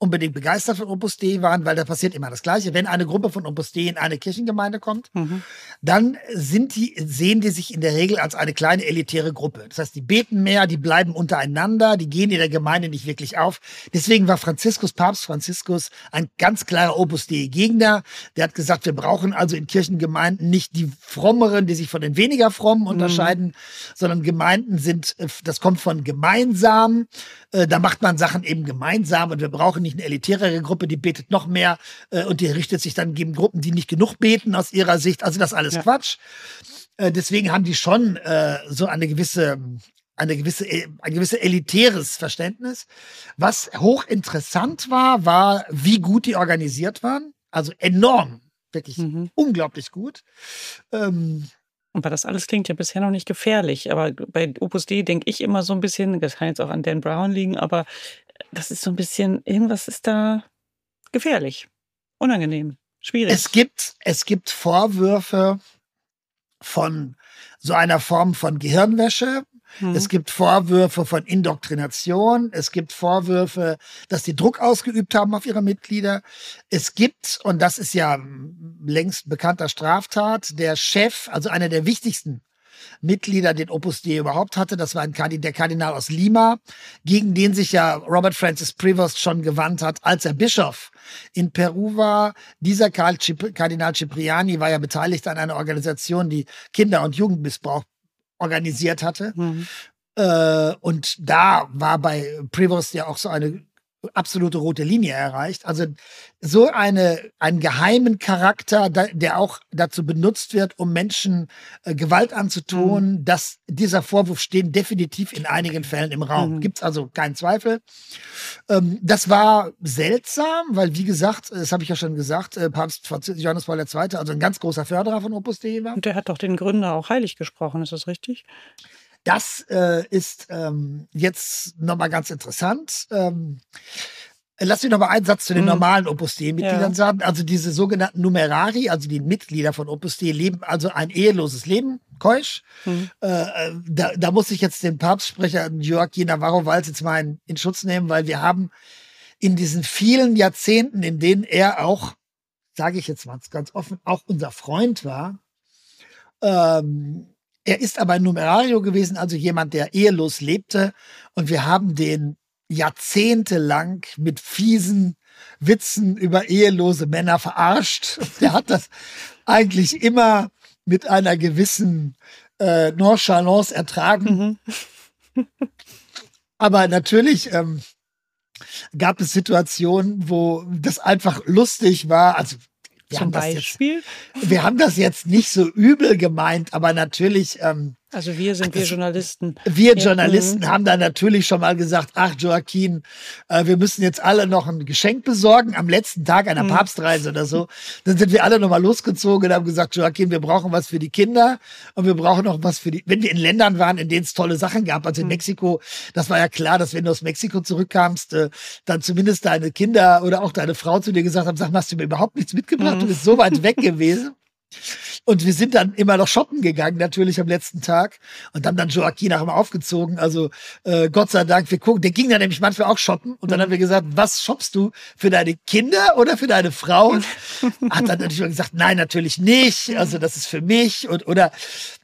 unbedingt begeistert von Opus Dei waren, weil da passiert immer das Gleiche. Wenn eine Gruppe von Opus Dei in eine Kirchengemeinde kommt, mhm. dann sind die, sehen die sich in der Regel als eine kleine elitäre Gruppe. Das heißt, die beten mehr, die bleiben untereinander, die gehen in der Gemeinde nicht wirklich auf. Deswegen war Franziskus, Papst Franziskus, ein ganz klarer Opus Dei-Gegner. Der hat gesagt, wir brauchen also in Kirchengemeinden nicht die Frommeren, die sich von den weniger Frommen unterscheiden, mhm. sondern Gemeinden sind, das kommt von gemeinsam. Da macht man Sachen eben gemeinsam und wir brauchen nicht eine elitärere Gruppe, die betet noch mehr äh, und die richtet sich dann gegen Gruppen, die nicht genug beten aus ihrer Sicht. Also das ist alles ja. Quatsch. Äh, deswegen haben die schon äh, so eine gewisse, eine gewisse, ein gewisses elitäres Verständnis. Was hochinteressant war, war, wie gut die organisiert waren. Also enorm, wirklich mhm. unglaublich gut. Ähm, Aber das alles klingt ja bisher noch nicht gefährlich. Aber bei Opus Dei denke ich immer so ein bisschen, das kann jetzt auch an Dan Brown liegen, aber das ist so ein bisschen, irgendwas ist da gefährlich, unangenehm, schwierig. Es gibt, es gibt Vorwürfe von so einer Form von Gehirnwäsche. Mhm. Es gibt Vorwürfe von Indoktrination. Es gibt Vorwürfe, dass die Druck ausgeübt haben auf ihre Mitglieder. Es gibt, und das ist ja längst bekannter Straftat, der Chef, also einer der wichtigsten Mitglieder, den Opus Dei überhaupt hatte, das war ein Kardinal, der Kardinal aus Lima, gegen den sich ja Robert Francis Prevost schon gewandt hat, als er Bischof in Peru war. Dieser Karl Cip- Kardinal Cipriani war ja beteiligt an einer Organisation, die Kinder- und Jugendmissbrauch organisiert hatte. Mhm. Äh, und da war bei Prevost ja auch so eine absolute rote Linie erreicht. Also so eine, einen geheimen Charakter, da, der auch dazu benutzt wird, um Menschen äh, Gewalt anzutun, mhm. dass dieser Vorwurf steht definitiv in einigen Fällen im Raum. Mhm. Gibt es also keinen Zweifel. Ähm, das war seltsam, weil wie gesagt, das habe ich ja schon gesagt, äh, Papst Johannes Paul der Zweite., also ein ganz großer Förderer von Opus Dei war. Und der hat doch den Gründer auch heilig gesprochen, ist das richtig? Das äh, ist ähm, jetzt nochmal ganz interessant. Ähm, lass mich noch mal einen Satz zu den mm. normalen Opus Dei-Mitgliedern ja. sagen. Also diese sogenannten Numerari, also die Mitglieder von Opus Dei, leben also ein eheloses Leben, keusch. Mm. Äh, da, da muss ich jetzt den Papstsprecher Joaquín Navarro-Valls jetzt mal in, in Schutz nehmen, weil wir haben in diesen vielen Jahrzehnten, in denen er auch, sage ich jetzt mal ganz offen, auch unser Freund war, ähm, er ist aber ein Numerario gewesen, also jemand, der ehelos lebte. Und wir haben den jahrzehntelang mit fiesen Witzen über ehelose Männer verarscht. Der hat das eigentlich immer mit einer gewissen äh, Nonchalance ertragen. Mhm. Aber natürlich ähm, gab es Situationen, wo das einfach lustig war. Also Wir Zum Beispiel? Jetzt, wir haben das jetzt nicht so übel gemeint, aber natürlich. Ähm, also wir sind wir Journalisten. Wir Journalisten ja. haben da natürlich schon mal gesagt, ach Joaquin, äh, wir müssen jetzt alle noch ein Geschenk besorgen am letzten Tag einer mhm. Papstreise oder so. Dann sind wir alle noch mal losgezogen und haben gesagt, Joaquin, wir brauchen was für die Kinder und wir brauchen noch was für die, wenn wir in Ländern waren, in denen es tolle Sachen gab, also in mhm. Mexiko, das war ja klar, dass wenn du aus Mexiko zurückkamst, äh, dann zumindest deine Kinder oder auch deine Frau zu dir gesagt haben, sag mal, hast du mir überhaupt nichts mitgebracht, mhm. du bist so weit weg gewesen. Und wir sind dann immer noch shoppen gegangen, natürlich am letzten Tag. Und haben dann Joaquin nach immer aufgezogen. Also äh, Gott sei Dank, wir gucken, der ging dann nämlich manchmal auch shoppen. Und dann haben wir gesagt, was shoppst du? Für deine Kinder oder für deine Frau? Hat dann natürlich gesagt, nein, natürlich nicht. Also das ist für mich. Und oder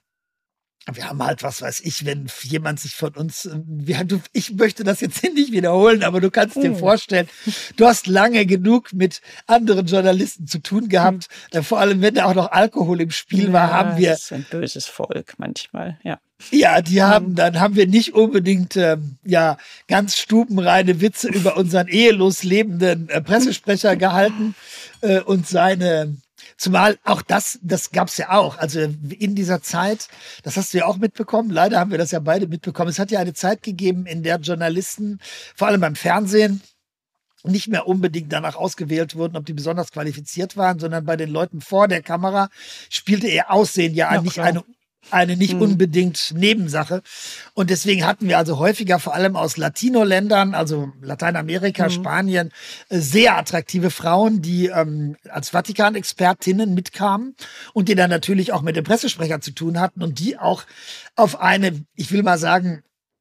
wir haben halt, was weiß ich, wenn jemand sich von uns, wir, du, ich möchte das jetzt nicht wiederholen, aber du kannst dir vorstellen, du hast lange genug mit anderen Journalisten zu tun gehabt, mhm. vor allem wenn da auch noch Alkohol im Spiel war, ja, haben wir. Das ist ein böses Volk manchmal, ja. Ja, die haben, dann haben wir nicht unbedingt, ähm, ja, ganz stubenreine Witze über unseren ehelos lebenden äh, Pressesprecher gehalten äh, und seine. Zumal auch das, das gab's ja auch. Also in dieser Zeit, das hast du ja auch mitbekommen, leider haben wir das ja beide mitbekommen. Es hat ja eine Zeit gegeben, in der Journalisten, vor allem beim Fernsehen, nicht mehr unbedingt danach ausgewählt wurden, ob die besonders qualifiziert waren, sondern bei den Leuten vor der Kamera spielte ihr Aussehen ja, ja nicht klar. eine eine nicht unbedingt Nebensache. Und deswegen hatten wir also häufiger, vor allem aus Latino-Ländern, also Lateinamerika, mhm. Spanien, sehr attraktive Frauen, die ähm, als Vatikan-Expertinnen mitkamen und die dann natürlich auch mit dem Pressesprecher zu tun hatten und die auch auf eine, ich will mal sagen,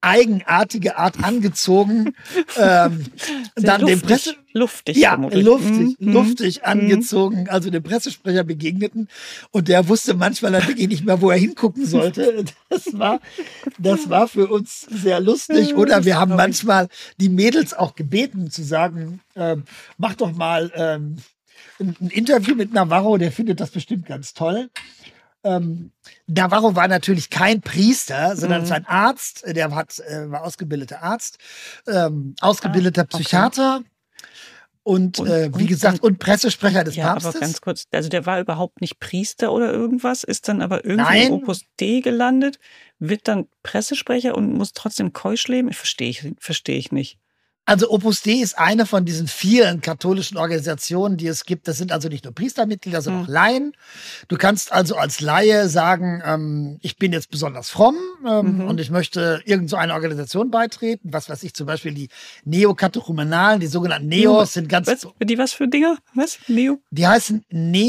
eigenartige Art angezogen. ähm, dann luftig, dem Presse luftig. ja, vermutlich. luftig, Mhm. luftig Mhm. angezogen, also dem Pressesprecher begegneten und der wusste manchmal dann wirklich nicht mehr, wo er hingucken sollte. Das war, das war für uns sehr lustig. Oder wir haben manchmal die Mädels auch gebeten zu sagen, ähm, mach doch mal ähm, ein, ein Interview mit Navarro, der findet das bestimmt ganz toll. Ähm, Navarro war natürlich kein Priester, sondern Mhm. es war ein Arzt, der hat, äh, war ausgebildeter Arzt, ähm, ausgebildeter Ah, okay. Psychiater und, Und- äh, wie und- gesagt, und Pressesprecher des Ja, aber Papstes. ganz kurz, also der war überhaupt nicht Priester oder irgendwas, ist dann aber irgendwie Nein. im Opus Dei gelandet, wird dann Pressesprecher und muss trotzdem keusch leben? Verstehe ich, verstehe ich nicht. Also Opus Dei ist eine von diesen vielen katholischen Organisationen, die es gibt. Das sind also nicht nur Priestermitglieder, sondern auch Laien. Du kannst also als Laie sagen, ähm, ich bin jetzt besonders fromm ähm, Mhm. und ich möchte irgend so eine Organisation beitreten. Was weiß ich, zum Beispiel die Neokatechumenalen, die sogenannten Neos sind ganz... Was? Die was für Dinger? Was? Neo? Die heißen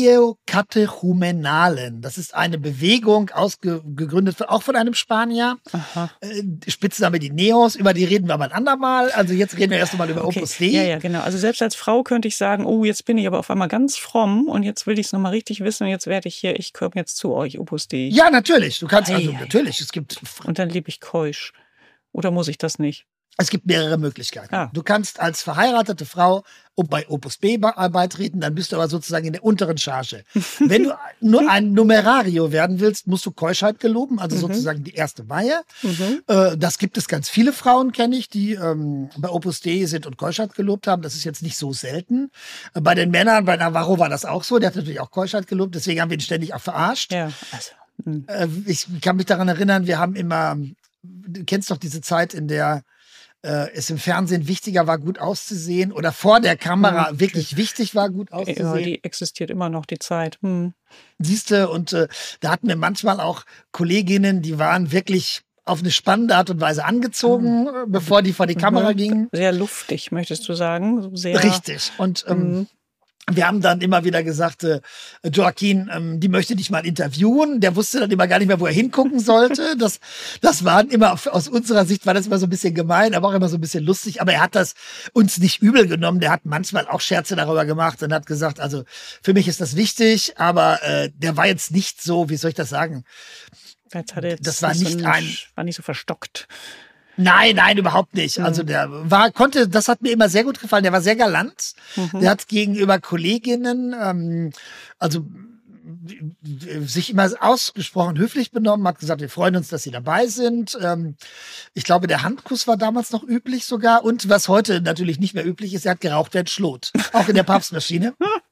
Neokatechumenalen. Das ist eine Bewegung, ausgegründet auch von einem Spanier. Aha. Äh, Spitzname die Neos, über die reden wir aber ein andermal. Also jetzt reden wir erst einmal über Okay. Opus Dei. Ja, ja, genau. Also selbst als Frau könnte ich sagen, oh, jetzt bin ich aber auf einmal ganz fromm und jetzt will ich es nochmal richtig wissen und jetzt werde ich hier, ich komme jetzt zu euch, Opus Dei. Ja, natürlich. Du kannst also, Ei, ei, natürlich, es gibt, Und dann lebe ich keusch. Oder muss ich das nicht? es gibt mehrere Möglichkeiten. Ah. Du kannst als verheiratete Frau bei Opus Dei beitreten, dann bist du aber sozusagen in der unteren Charge. Wenn du nur ein Numerario werden willst, musst du Keuschheit geloben, also Mhm. sozusagen die erste Weihe. Mhm. Äh, Das gibt es ganz viele Frauen, kenne ich, die ähm, bei Opus Dei sind und Keuschheit gelobt haben. Das ist jetzt nicht so selten. Äh, Bei den Männern, bei Navarro war das auch so. Der hat natürlich auch Keuschheit gelobt, deswegen haben wir ihn ständig auch verarscht. Ja, also. hm. Äh, Ich kann mich daran erinnern, wir haben immer, du kennst doch diese Zeit, in der äh, es im Fernsehen wichtiger war, gut auszusehen oder vor der Kamera Mhm. wirklich wichtig war, gut Ja, auszusehen. die existiert immer noch, die Zeit. Hm. Siehste, und äh, da hatten wir manchmal auch Kolleginnen, die waren wirklich auf eine spannende Art und Weise angezogen, äh, bevor die vor die Kamera Mhm. gingen. Sehr luftig, möchtest du sagen? So sehr, Richtig. Und ähm, Mhm. wir haben dann immer wieder gesagt, äh, Joaquin, ähm, die möchte dich mal interviewen. Der wusste dann immer gar nicht mehr, wo er hingucken sollte. Das, das waren immer, aus unserer Sicht war das immer so ein bisschen gemein, aber auch immer so ein bisschen lustig. Aber er hat das uns nicht übel genommen. Der hat manchmal auch Scherze darüber gemacht und hat gesagt, also für mich ist das wichtig, aber äh, der war jetzt nicht so, wie soll ich das sagen? Jetzt hat er jetzt Das war so nicht ein, ein- war nicht so verstockt. Nein, nein, überhaupt nicht. Also der war, konnte, das hat mir immer sehr gut gefallen. Der war sehr galant. Mhm. Der hat gegenüber Kolleginnen, ähm, also sich immer ausgesprochen höflich benommen, hat gesagt, wir freuen uns, dass Sie dabei sind. Ähm, ich glaube, der Handkuss war damals noch üblich sogar. Und was heute natürlich nicht mehr üblich ist, er hat geraucht wie ein Schlot. Auch in der Papstmaschine.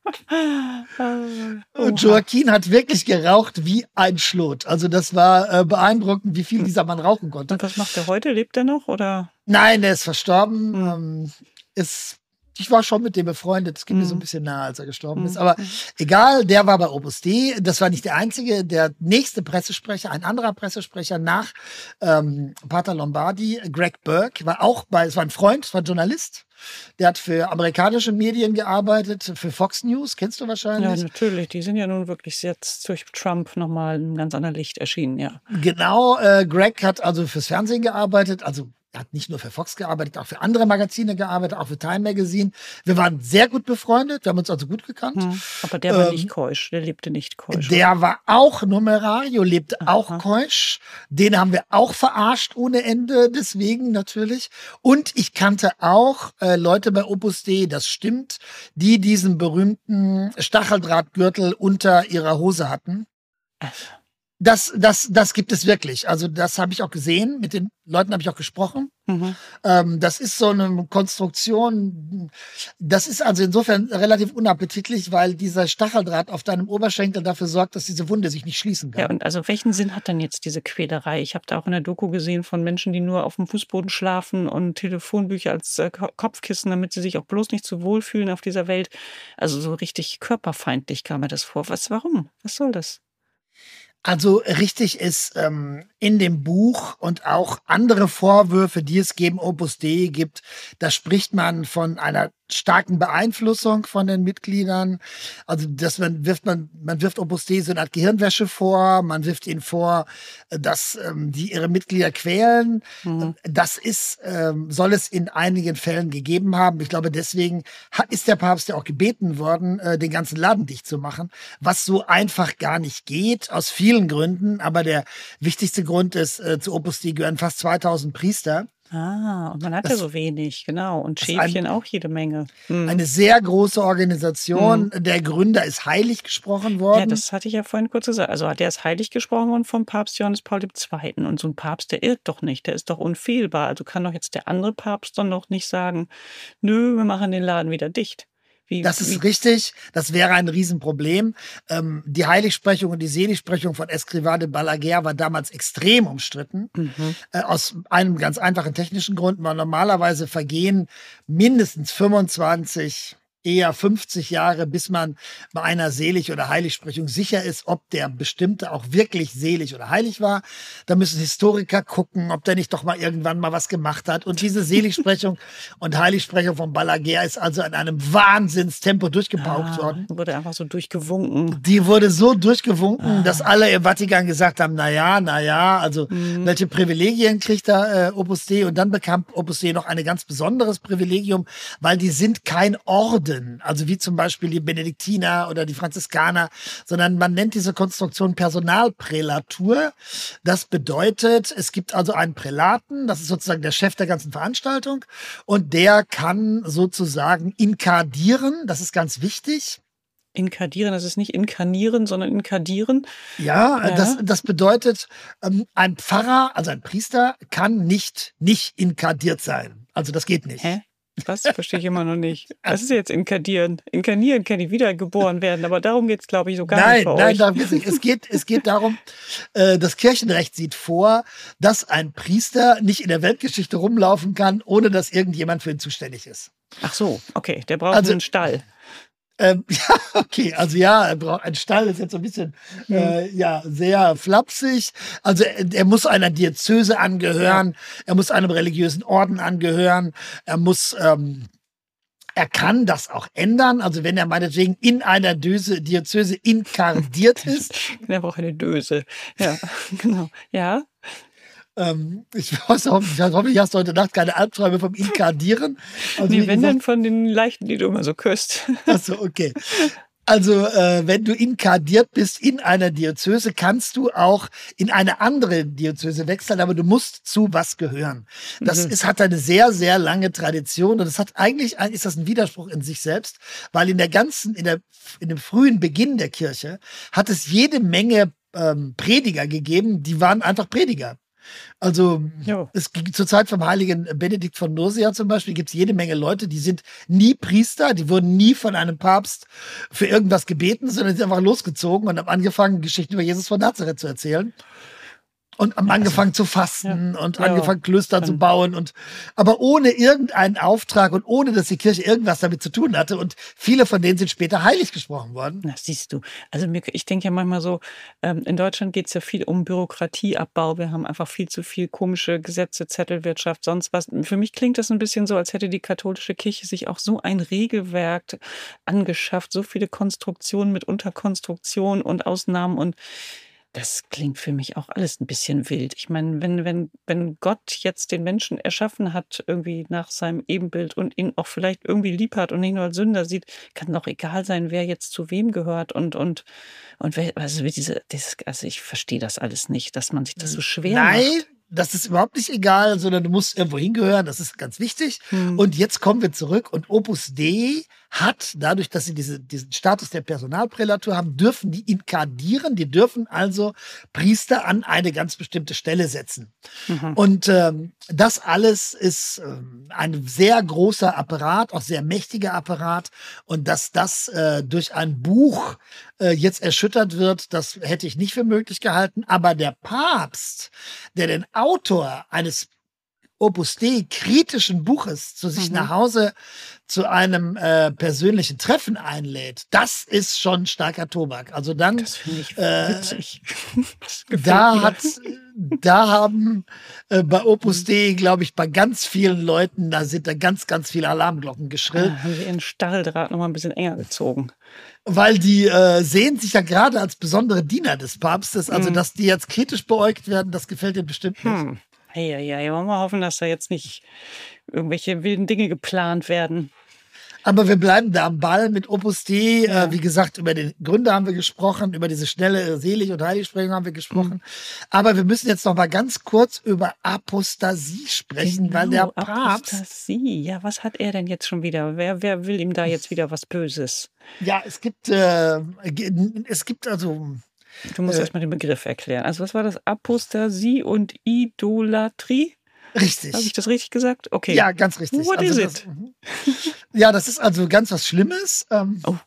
Und Joaquin hat wirklich geraucht wie ein Schlot. Also das war äh, beeindruckend, wie viel dieser Mann rauchen konnte. Und was macht er heute? Lebt er noch? Oder? Nein, der ist verstorben. Mhm. Ähm, ist, ich war schon mit dem befreundet. Es ging mir so ein Mhm. bisschen nahe, als er gestorben Mhm. ist. Aber egal, der war bei Opus Dei. Das war nicht der einzige. Der nächste Pressesprecher, ein anderer Pressesprecher nach ähm, Pater Lombardi, Greg Burke, war auch bei, es war ein Freund, es war ein Journalist. Der hat für amerikanische Medien gearbeitet, für Fox News, kennst du Ja, wahrscheinlich. natürlich. Die sind ja nun wirklich jetzt durch Trump nochmal in ganz anderem Licht erschienen, ja. Genau, äh, Greg hat also fürs Fernsehen gearbeitet, also er hat nicht nur für Fox gearbeitet, auch für andere Magazine gearbeitet, auch für Time Magazine. Wir waren sehr gut befreundet, wir haben uns also gut gekannt. Hm. Aber der war Ähm, nicht keusch, der lebte nicht keusch. Der war auch Numerario, lebte auch Aha. keusch. Den haben wir auch verarscht ohne Ende, deswegen natürlich. Und ich kannte auch äh, Leute bei Opus Dei, das stimmt, die diesen berühmten Stacheldrahtgürtel unter ihrer Hose hatten. Also, Das, das, das gibt es wirklich. Also das habe ich auch gesehen. Mit den Leuten habe ich auch gesprochen. mhm. Ähm, das ist so eine Konstruktion. Das ist also insofern relativ unappetitlich, weil dieser Stacheldraht auf deinem Oberschenkel dafür sorgt, dass diese Wunde sich nicht schließen kann. Ja, und also welchen Sinn hat denn jetzt diese Quälerei? Ich habe da auch in der Doku gesehen von Menschen, die nur auf dem Fußboden schlafen und Telefonbücher als äh, Ko- Kopfkissen, damit sie sich auch bloß nicht so wohlfühlen auf dieser Welt. Also so richtig körperfeindlich kam mir das vor. Was, warum? Was soll das? Also richtig ist ähm, in dem Buch und auch andere Vorwürfe, die es gegen Opus Dei gibt, da spricht man von einer starken Beeinflussung von den Mitgliedern. Also dass man wirft man man wirft Opus Dei so eine Art Gehirnwäsche vor, man wirft ihnen vor, dass ähm, die ihre Mitglieder quälen. Mhm. Das ist ähm, soll es in einigen Fällen gegeben haben. Ich glaube, deswegen hat, ist der Papst ja auch gebeten worden, äh, den ganzen Laden dicht zu machen, was so einfach gar nicht geht, aus vielen Gründen. Aber der wichtigste Grund ist, äh, zu Opus Dei gehören fast zweitausend Priester. Ah, und man hat ja Das, so wenig, genau. Und das ist ein, Schäfchen auch jede Menge. Hm. eine sehr große Organisation. Hm. Der Gründer ist heilig gesprochen Ja, worden. das hatte ich ja vorhin kurz gesagt. Also der ist heilig gesprochen worden vom Papst Johannes Paul der Zweite. Und so ein Papst, der irrt doch nicht, der ist doch unfehlbar. Also kann doch jetzt der andere Papst dann noch nicht sagen, nö, wir machen den Laden wieder dicht. Wie, Das ist wie? richtig. Das wäre ein Riesenproblem. Ähm, die Heiligsprechung und die Seligsprechung von Escrivá de Balaguer war damals extrem umstritten. Mhm. Äh, aus einem ganz einfachen technischen Grund, weil normalerweise vergehen mindestens fünfundzwanzig, eher fünfzig Jahre, bis man bei einer Selig- oder Heiligsprechung sicher ist, ob der Bestimmte auch wirklich selig oder heilig war. Da müssen Historiker gucken, ob der nicht doch mal irgendwann mal was gemacht hat. Und diese Seligsprechung und Heiligsprechung von Balaguer ist also in einem Wahnsinnstempo durchgepaukt Ah, worden. wurde einfach so durchgewunken. Die wurde so durchgewunken, Ah. dass alle im Vatikan gesagt haben, na ja, na ja, also Mhm. welche Privilegien kriegt da äh, Opus Dei? Und dann bekam Opus Dei noch ein ganz besonderes Privilegium, weil die sind kein Orden, also wie zum Beispiel die Benediktiner oder die Franziskaner, sondern man nennt diese Konstruktion Personalprälatur. Das bedeutet, es gibt also einen Prälaten, das ist sozusagen der Chef der ganzen Veranstaltung und der kann sozusagen inkardieren, das ist ganz wichtig. Inkadieren, das ist nicht inkarnieren, sondern inkadieren. Ja, Ja. Das, das bedeutet, ähm, ein Pfarrer, also ein Priester, kann nicht nicht inkardiert sein. Also das geht nicht. Hä? Was? Verstehe ich immer noch nicht. Was ist jetzt inkadieren? Inkarnieren kann ich wiedergeboren werden, aber darum geht es, glaube ich, so gar Nein, nicht bei nein, euch. darum geht's nicht. Es geht, es geht darum, äh, das Kirchenrecht sieht vor, dass ein Priester nicht in der Weltgeschichte rumlaufen kann, ohne dass irgendjemand für ihn zuständig ist. Ach so, okay, der braucht Also- einen Stall. Ähm, ja, okay, also ja, er braucht ein Stall, ist jetzt so ein bisschen äh, ja sehr flapsig. Also er, er muss einer Diözese angehören, er muss einem religiösen Orden angehören, er muss ähm, er kann das auch ändern, also wenn er meinetwegen in einer Döse, Diözese inkardiert ist. Der braucht eine Döse. Ja, genau. Ja, Ähm, ich weiß auch, ich hoffe, ich hast heute Nacht keine Albträume vom Inkardieren. Also nee, wie wenn gesagt, dann von den Leichten, die du immer so küsst. Achso, okay. Also, äh, wenn du inkardiert bist in einer Diözese, kannst du auch in eine andere Diözese wechseln, aber du musst zu was gehören. Das Mhm. ist, hat eine sehr, sehr lange Tradition und es hat eigentlich, ein- ist das ein Widerspruch in sich selbst, weil in der ganzen, in der, in dem frühen Beginn der Kirche hat es jede Menge ähm, Prediger gegeben, die waren einfach Prediger. Also Jo. es gibt zur Zeit vom heiligen Benedikt von Nursia zum Beispiel gibt es jede Menge Leute, die sind nie Priester, die wurden nie von einem Papst für irgendwas gebeten, sondern die sind einfach losgezogen und haben angefangen, Geschichten über Jesus von Nazareth zu erzählen. Und haben angefangen zu fasten und Ja. angefangen, Klöster zu Dann- bauen und aber ohne irgendeinen Auftrag und ohne, dass die Kirche irgendwas damit zu tun hatte. Und viele von denen sind später heilig gesprochen worden. Na, siehst du. Also mir, ich denke ja manchmal so, ähm, in Deutschland geht es ja viel um Bürokratieabbau. Wir haben einfach viel zu viel komische Gesetze, Zettelwirtschaft, sonst was. Für mich klingt das ein bisschen so, als hätte die katholische Kirche sich auch so ein Regelwerk angeschafft, so viele Konstruktionen mit Unterkonstruktionen und Ausnahmen und das klingt für mich auch alles ein bisschen wild. Ich meine, wenn, wenn, wenn Gott jetzt den Menschen erschaffen hat, irgendwie nach seinem Ebenbild und ihn auch vielleicht irgendwie lieb hat und nicht nur als Sünder sieht, kann doch egal sein, wer jetzt zu wem gehört und, und, und wer, also wie diese, dieses, also ich verstehe das alles nicht, dass man sich das so schwer Nein, macht. das ist überhaupt nicht egal, sondern du musst irgendwo hingehören, das ist ganz wichtig. Hm. Und jetzt kommen wir zurück und Opus Dei hat, dadurch, dass sie diese, diesen Status der Personalprälatur haben, dürfen die inkardieren, die dürfen also Priester an eine ganz bestimmte Stelle setzen. Mhm. Und ähm, das alles ist ähm, ein sehr großer Apparat, auch sehr mächtiger Apparat. Und dass das äh, durch ein Buch äh, jetzt erschüttert wird, das hätte ich nicht für möglich gehalten. Aber der Papst, der den Autor eines Opus Dei kritischen Buches zu sich Mhm. nach Hause zu einem äh, persönlichen Treffen einlädt, das ist schon starker Tobak. Also dann, Das finde ich äh, witzig. Das gefällt da mir. hat, da haben äh, bei Opus Dei, glaube ich, bei ganz vielen Leuten, da sind da ganz, ganz viele Alarmglocken geschrillt, Ah, haben sie ihren Stacheldraht noch mal ein bisschen enger gezogen. weil die äh, sehen sich ja gerade als besondere Diener des Papstes. Also, Mhm. dass die jetzt kritisch beäugt werden, das gefällt ihnen bestimmt nicht. Hm. Hey, ja, ja, wollen wir hoffen, dass da jetzt nicht irgendwelche wilden Dinge geplant werden. Aber wir bleiben da am Ball mit Opus Dei. Ja. Äh, wie gesagt, über den Gründer haben wir gesprochen, über diese schnelle Selig- und Heiligsprechung haben wir gesprochen. Aber wir müssen jetzt noch mal ganz kurz über Apostasie sprechen, weil der Papst, Genau, Apostasie. Ja, was hat er denn jetzt schon wieder? Wer, wer will ihm da jetzt wieder was Böses? ja, es gibt, äh, ge- es gibt also, Du musst Äh, erst mal den Begriff erklären. Also was war das? Apostasie und Idolatrie? Habe ich richtig. das richtig gesagt? Okay. Ja, ganz richtig. What also is das, it? mhm. Ja, das ist also ganz was Schlimmes. Ähm, Oh.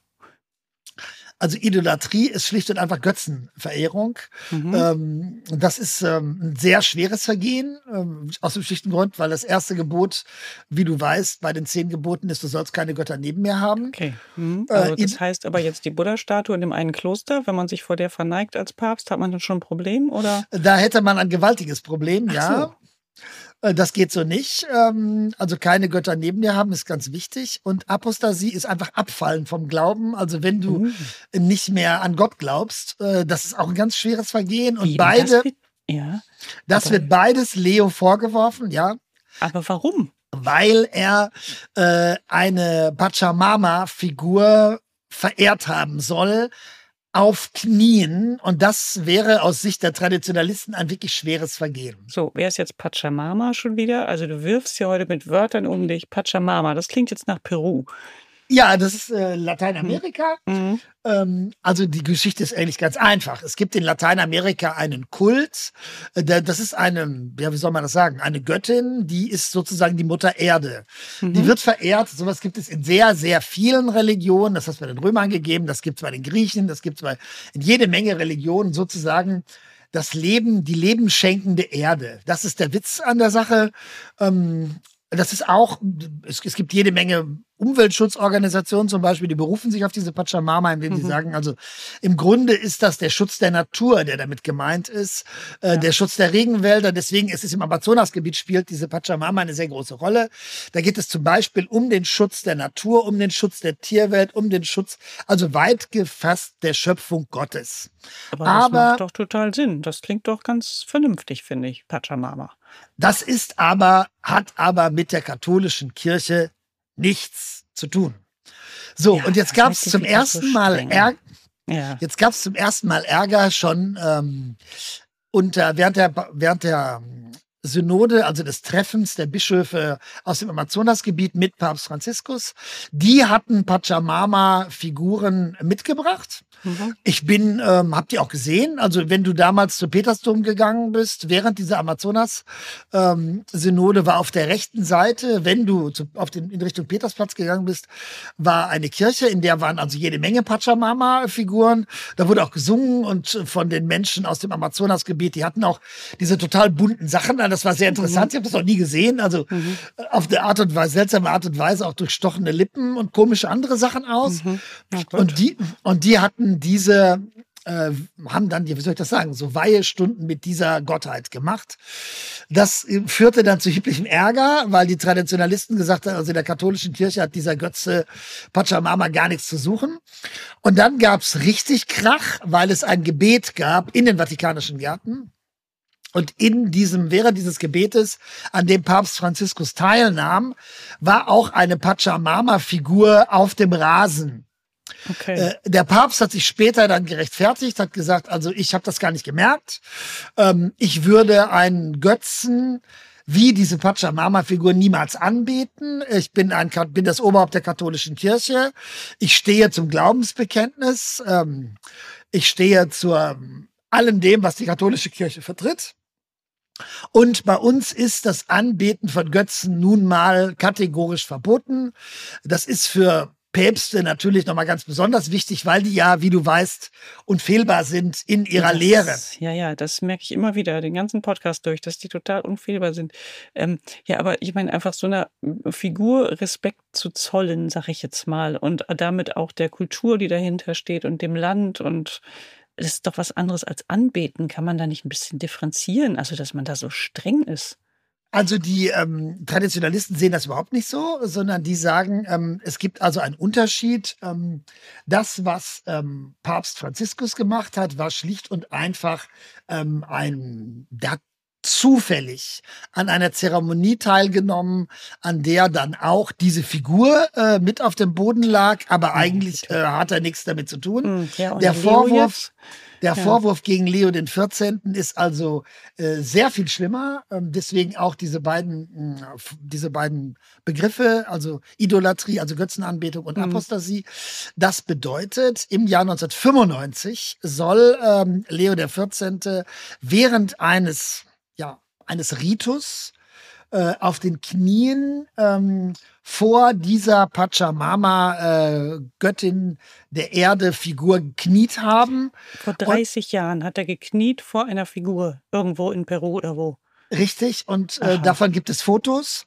Also Idolatrie ist schlicht und einfach Götzenverehrung. Mhm. Ähm, das ist ähm, ein sehr schweres Vergehen, ähm, aus dem schlichten Grund, weil das erste Gebot, wie du weißt, bei den zehn Geboten ist, du sollst keine Götter neben mir haben. Okay. Mhm. Äh, Also in- das heißt aber jetzt die Buddha-Statue in dem einen Kloster, wenn man sich vor der verneigt als Papst, hat man dann schon ein Problem, oder? Da hätte man ein gewaltiges Problem, Ach ja. so. Äh, Das geht so nicht. Ähm, Also keine Götter neben dir haben, ist ganz wichtig. Und Apostasie ist einfach Abfallen vom Glauben. Also wenn du Uh. nicht mehr an Gott glaubst, äh, das ist auch ein ganz schweres Vergehen. Und Wie, und beide, Das wird, ja. das aber- wird beides Leo vorgeworfen, ja, Aber warum? weil er äh, eine Pachamama-Figur verehrt haben soll auf Knien. Und das wäre aus Sicht der Traditionalisten ein wirklich schweres Vergehen. So, wer ist jetzt Pachamama schon wieder? Also du wirfst ja heute mit Wörtern um dich. Pachamama, das klingt jetzt nach Peru. Ja, das ist äh, Lateinamerika. Mhm. Ähm, also die Geschichte ist eigentlich ganz einfach. Es gibt in Lateinamerika einen Kult. Äh, der- das ist eine, ja, wie soll man das sagen? Eine Göttin, die ist sozusagen die Mutter Erde. Die wird verehrt. Sowas gibt es in sehr, sehr vielen Religionen. Das hat es bei den Römern gegeben, das gibt es bei den Griechen, das gibt es bei in jede Menge Religionen sozusagen. Das Leben, die lebenschenkende Erde. Das ist der Witz an der Sache. Ähm, Das ist auch, es, es gibt jede Menge Umweltschutzorganisationen zum Beispiel, die berufen sich auf diese Pachamama, indem sie Mhm. sagen, also im Grunde ist das der Schutz der Natur, der damit gemeint ist, äh, Ja. der Schutz der Regenwälder. Deswegen ist es im Amazonasgebiet, spielt diese Pachamama eine sehr große Rolle. Da geht es zum Beispiel um den Schutz der Natur, um den Schutz der Tierwelt, um den Schutz, also weit gefasst der Schöpfung Gottes. Aber das Aber- macht doch total Sinn. Das klingt doch ganz vernünftig, finde ich, Pachamama. Das ist aber, hat aber mit der katholischen Kirche nichts zu tun. So, Ja, und jetzt das gab heißt, es die zum sind doch ersten so Mal streng. Ärger. Ja. Jetzt gab es zum ersten Mal Ärger schon ähm, unter, während der, während der ähm, Synode, also des Treffens der Bischöfe aus dem Amazonasgebiet mit Papst Franziskus. Die hatten Pachamama-Figuren mitgebracht. Mhm. Ich bin, ähm, habt ihr auch gesehen, also wenn du damals zu Petersdom gegangen bist, während dieser Amazonas-Synode war auf der rechten Seite, wenn du zu, auf den, in Richtung Petersplatz gegangen bist, war eine Kirche, in der waren also jede Menge Pachamama-Figuren. Da wurde auch gesungen und von den Menschen aus dem Amazonasgebiet, die hatten auch diese total bunten Sachen an. Das war sehr interessant. Ich habe das noch nie gesehen. Also Mhm. äh, auf eine Art und Weise, seltsame Art und Weise, auch durchstochene Lippen und komische andere Sachen aus. Mhm. Na gut. Und die, und die hatten diese, äh, haben dann, wie soll ich das sagen, so Weihestunden mit dieser Gottheit gemacht. Das äh, führte dann zu erheblichem Ärger, weil die Traditionalisten gesagt haben, also in der katholischen Kirche hat dieser Götze Pachamama gar nichts zu suchen. Und dann gab's richtig Krach, weil es ein Gebet gab in den Vatikanischen Gärten. Und in diesem, während dieses Gebetes, an dem Papst Franziskus teilnahm, war auch eine Pachamama-Figur auf dem Rasen. Okay. Äh, der Papst hat sich später dann gerechtfertigt, hat gesagt, also ich habe das gar nicht gemerkt. Ähm, ich würde einen Götzen wie diese Pachamama-Figur niemals anbeten. Ich bin, ein, bin das Oberhaupt der katholischen Kirche. Ich stehe zum Glaubensbekenntnis. Ähm, ich stehe zu ähm, allem dem, was die katholische Kirche vertritt. Und bei uns ist das Anbeten von Götzen nun mal kategorisch verboten. Das ist für Päpste natürlich nochmal ganz besonders wichtig, weil die ja, wie du weißt, unfehlbar sind in ihrer Das, Lehre. ja, ja, das merke ich immer wieder, den ganzen Podcast durch, dass die total unfehlbar sind. Ähm, ja, aber ich meine, einfach so einer Figur Respekt zu zollen, sag ich jetzt mal, und damit auch der Kultur, die dahinter steht und dem Land, und das ist doch was anderes als anbeten. Kann man da nicht ein bisschen differenzieren, also dass man da so streng ist? Also die ähm, Traditionalisten sehen das überhaupt nicht so, sondern die sagen, ähm, es gibt also einen Unterschied. Ähm, das, was ähm, Papst Franziskus gemacht hat, war schlicht und einfach ähm, ein, der hat zufällig an einer Zeremonie teilgenommen, an der dann auch diese Figur äh, mit auf dem Boden lag, aber eigentlich äh, hat er nichts damit zu tun. Hm, ja, und Der Leo Vorwurf, jetzt? der Ja. Vorwurf gegen Leo den vierzehnten ist also äh, sehr viel schlimmer. Ähm, deswegen auch diese beiden, mh, f- diese beiden Begriffe, also Idolatrie, also Götzenanbetung und Mhm. Apostasie. Das bedeutet, im Jahr neunzehnhundertfünfundneunzig soll ähm, Leo der vierzehnte während eines, ja, eines Ritus äh, auf den Knien ähm, vor dieser Pachamama, äh, Göttin der Erde, Figur gekniet haben. Vor dreißig Jahren hat er gekniet vor einer Figur, irgendwo in Peru oder wo. Richtig, und äh, Aha. davon gibt es Fotos.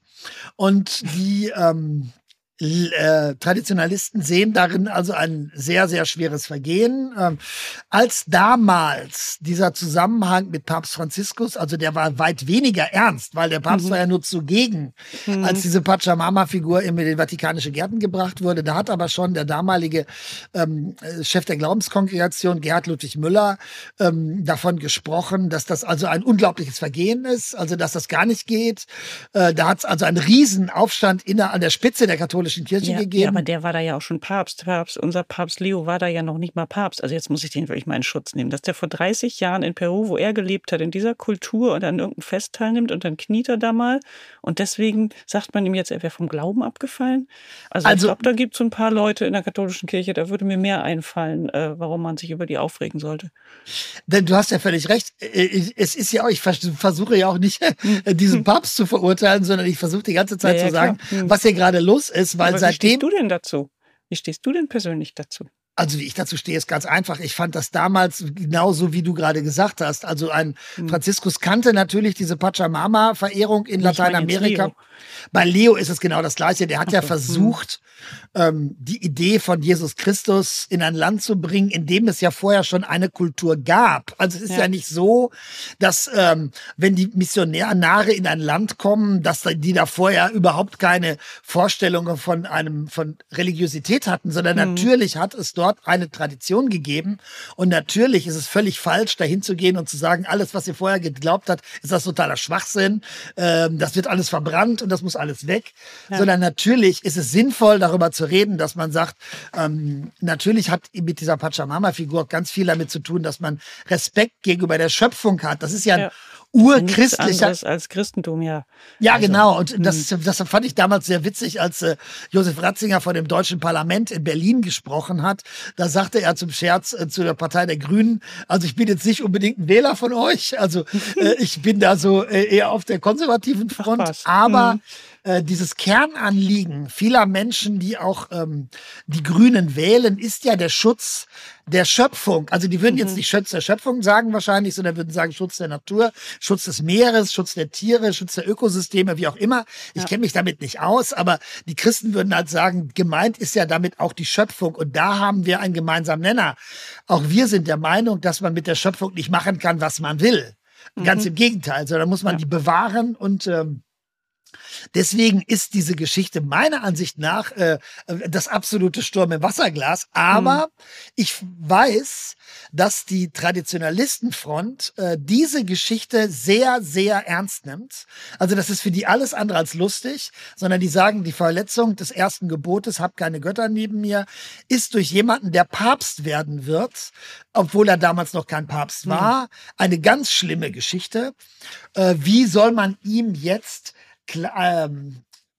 Und die ähm, L- äh, Traditionalisten sehen darin also ein sehr, sehr schweres Vergehen. Ähm, als damals dieser Zusammenhang mit Papst Franziskus, also der war weit weniger ernst, weil der Papst Mhm. war ja nur zugegen, Mhm. als diese Pachamama-Figur in den Vatikanische Gärten gebracht wurde. Da hat aber schon der damalige ähm, äh, Chef der Glaubenskongregation, Gerhard Ludwig Müller, ähm, davon gesprochen, dass das also ein unglaubliches Vergehen ist, also dass das gar nicht geht. Äh, da hat es also einen Riesenaufstand inner an der Spitze der katholischen Kirche Ja, gegeben. ja, aber der war da ja auch schon Papst. Papst. Unser Papst Leo war da ja noch nicht mal Papst. Also jetzt muss ich den wirklich mal in Schutz nehmen. Dass der vor dreißig Jahren in Peru, wo er gelebt hat, in dieser Kultur und an irgendeinem Fest teilnimmt und dann kniet er da mal. Und deswegen sagt man ihm jetzt, er wäre vom Glauben abgefallen. Also, Also- ich glaube, da gibt es so ein paar Leute in der katholischen Kirche, da würde mir mehr einfallen, äh, warum man sich über die aufregen sollte. Denn du hast ja völlig recht. Äh, Es ist ja auch, ich vers- versuche ja auch nicht, äh, diesen Papst zu verurteilen, sondern ich versuche die ganze Zeit Ja, ja, zu sagen, klar. Hm. was hier gerade los ist, weil Aber wie seitdem, stehst du denn dazu? Wie stehst du denn persönlich dazu? also wie ich dazu stehe, ist ganz einfach. Ich fand das damals genauso, wie du gerade gesagt hast. Also ein Hm. Franziskus kannte natürlich diese Pachamama-Verehrung in Ich meine jetzt Lateinamerika. Leo. Bei Leo ist es genau das Gleiche. Der hat Ach ja so, versucht, ähm, die Idee von Jesus Christus in ein Land zu bringen, in dem es ja vorher schon eine Kultur gab. Also es ist ja, Ja. nicht so, dass ähm, wenn die Missionare in ein Land kommen, dass da- die da vorher überhaupt keine Vorstellungen von einem von Religiosität hatten, sondern Mhm. natürlich hat es dort eine Tradition gegeben und natürlich ist es völlig falsch, dahin zu gehen und zu sagen, alles, was ihr vorher geglaubt habt, ist das totaler Schwachsinn. Ähm, das wird alles verbrannt und das muss alles weg. Ja. Sondern natürlich ist es sinnvoll, darüber zu reden, dass man sagt, ähm, natürlich hat mit dieser Pachamama-Figur ganz viel damit zu tun, dass man Respekt gegenüber der Schöpfung hat. Das ist ja ein Ja. Nichts urchristlicher. anderes als Christentum, ja. Ja, Also, genau. Und hm. das, das fand ich damals sehr witzig, als äh, Josef Ratzinger vor dem Deutschen Parlament in Berlin gesprochen hat. Da sagte er zum Scherz äh, zu der Partei der Grünen, also ich bin jetzt nicht unbedingt ein Wähler von euch, also äh, ich bin da so äh, eher auf der konservativen Front, was. aber Hm. äh, dieses Kernanliegen vieler Menschen, die auch ähm, die Grünen wählen, ist ja der Schutz der Schöpfung. Also die würden jetzt nicht Schutz der Schöpfung sagen wahrscheinlich, sondern würden sagen Schutz der Natur, Schutz des Meeres, Schutz der Tiere, Schutz der Ökosysteme, wie auch immer. Ich Ja. kenne mich damit nicht aus, aber die Christen würden halt sagen, gemeint ist ja damit auch die Schöpfung. Und da haben wir einen gemeinsamen Nenner. Auch wir sind der Meinung, dass man mit der Schöpfung nicht machen kann, was man will. Ganz im Gegenteil, sondern muss man Ja. die bewahren und ähm, deswegen ist diese Geschichte meiner Ansicht nach äh, das absolute Sturm im Wasserglas. Aber ich weiß, dass die Traditionalistenfront äh, diese Geschichte sehr, sehr ernst nimmt. Also das ist für die alles andere als lustig, sondern die sagen, die Verletzung des ersten Gebotes, hab keine Götter neben mir, ist durch jemanden, der Papst werden wird, obwohl er damals noch kein Papst war, eine ganz schlimme Geschichte. Äh, wie soll man ihm jetzt kla- ähm,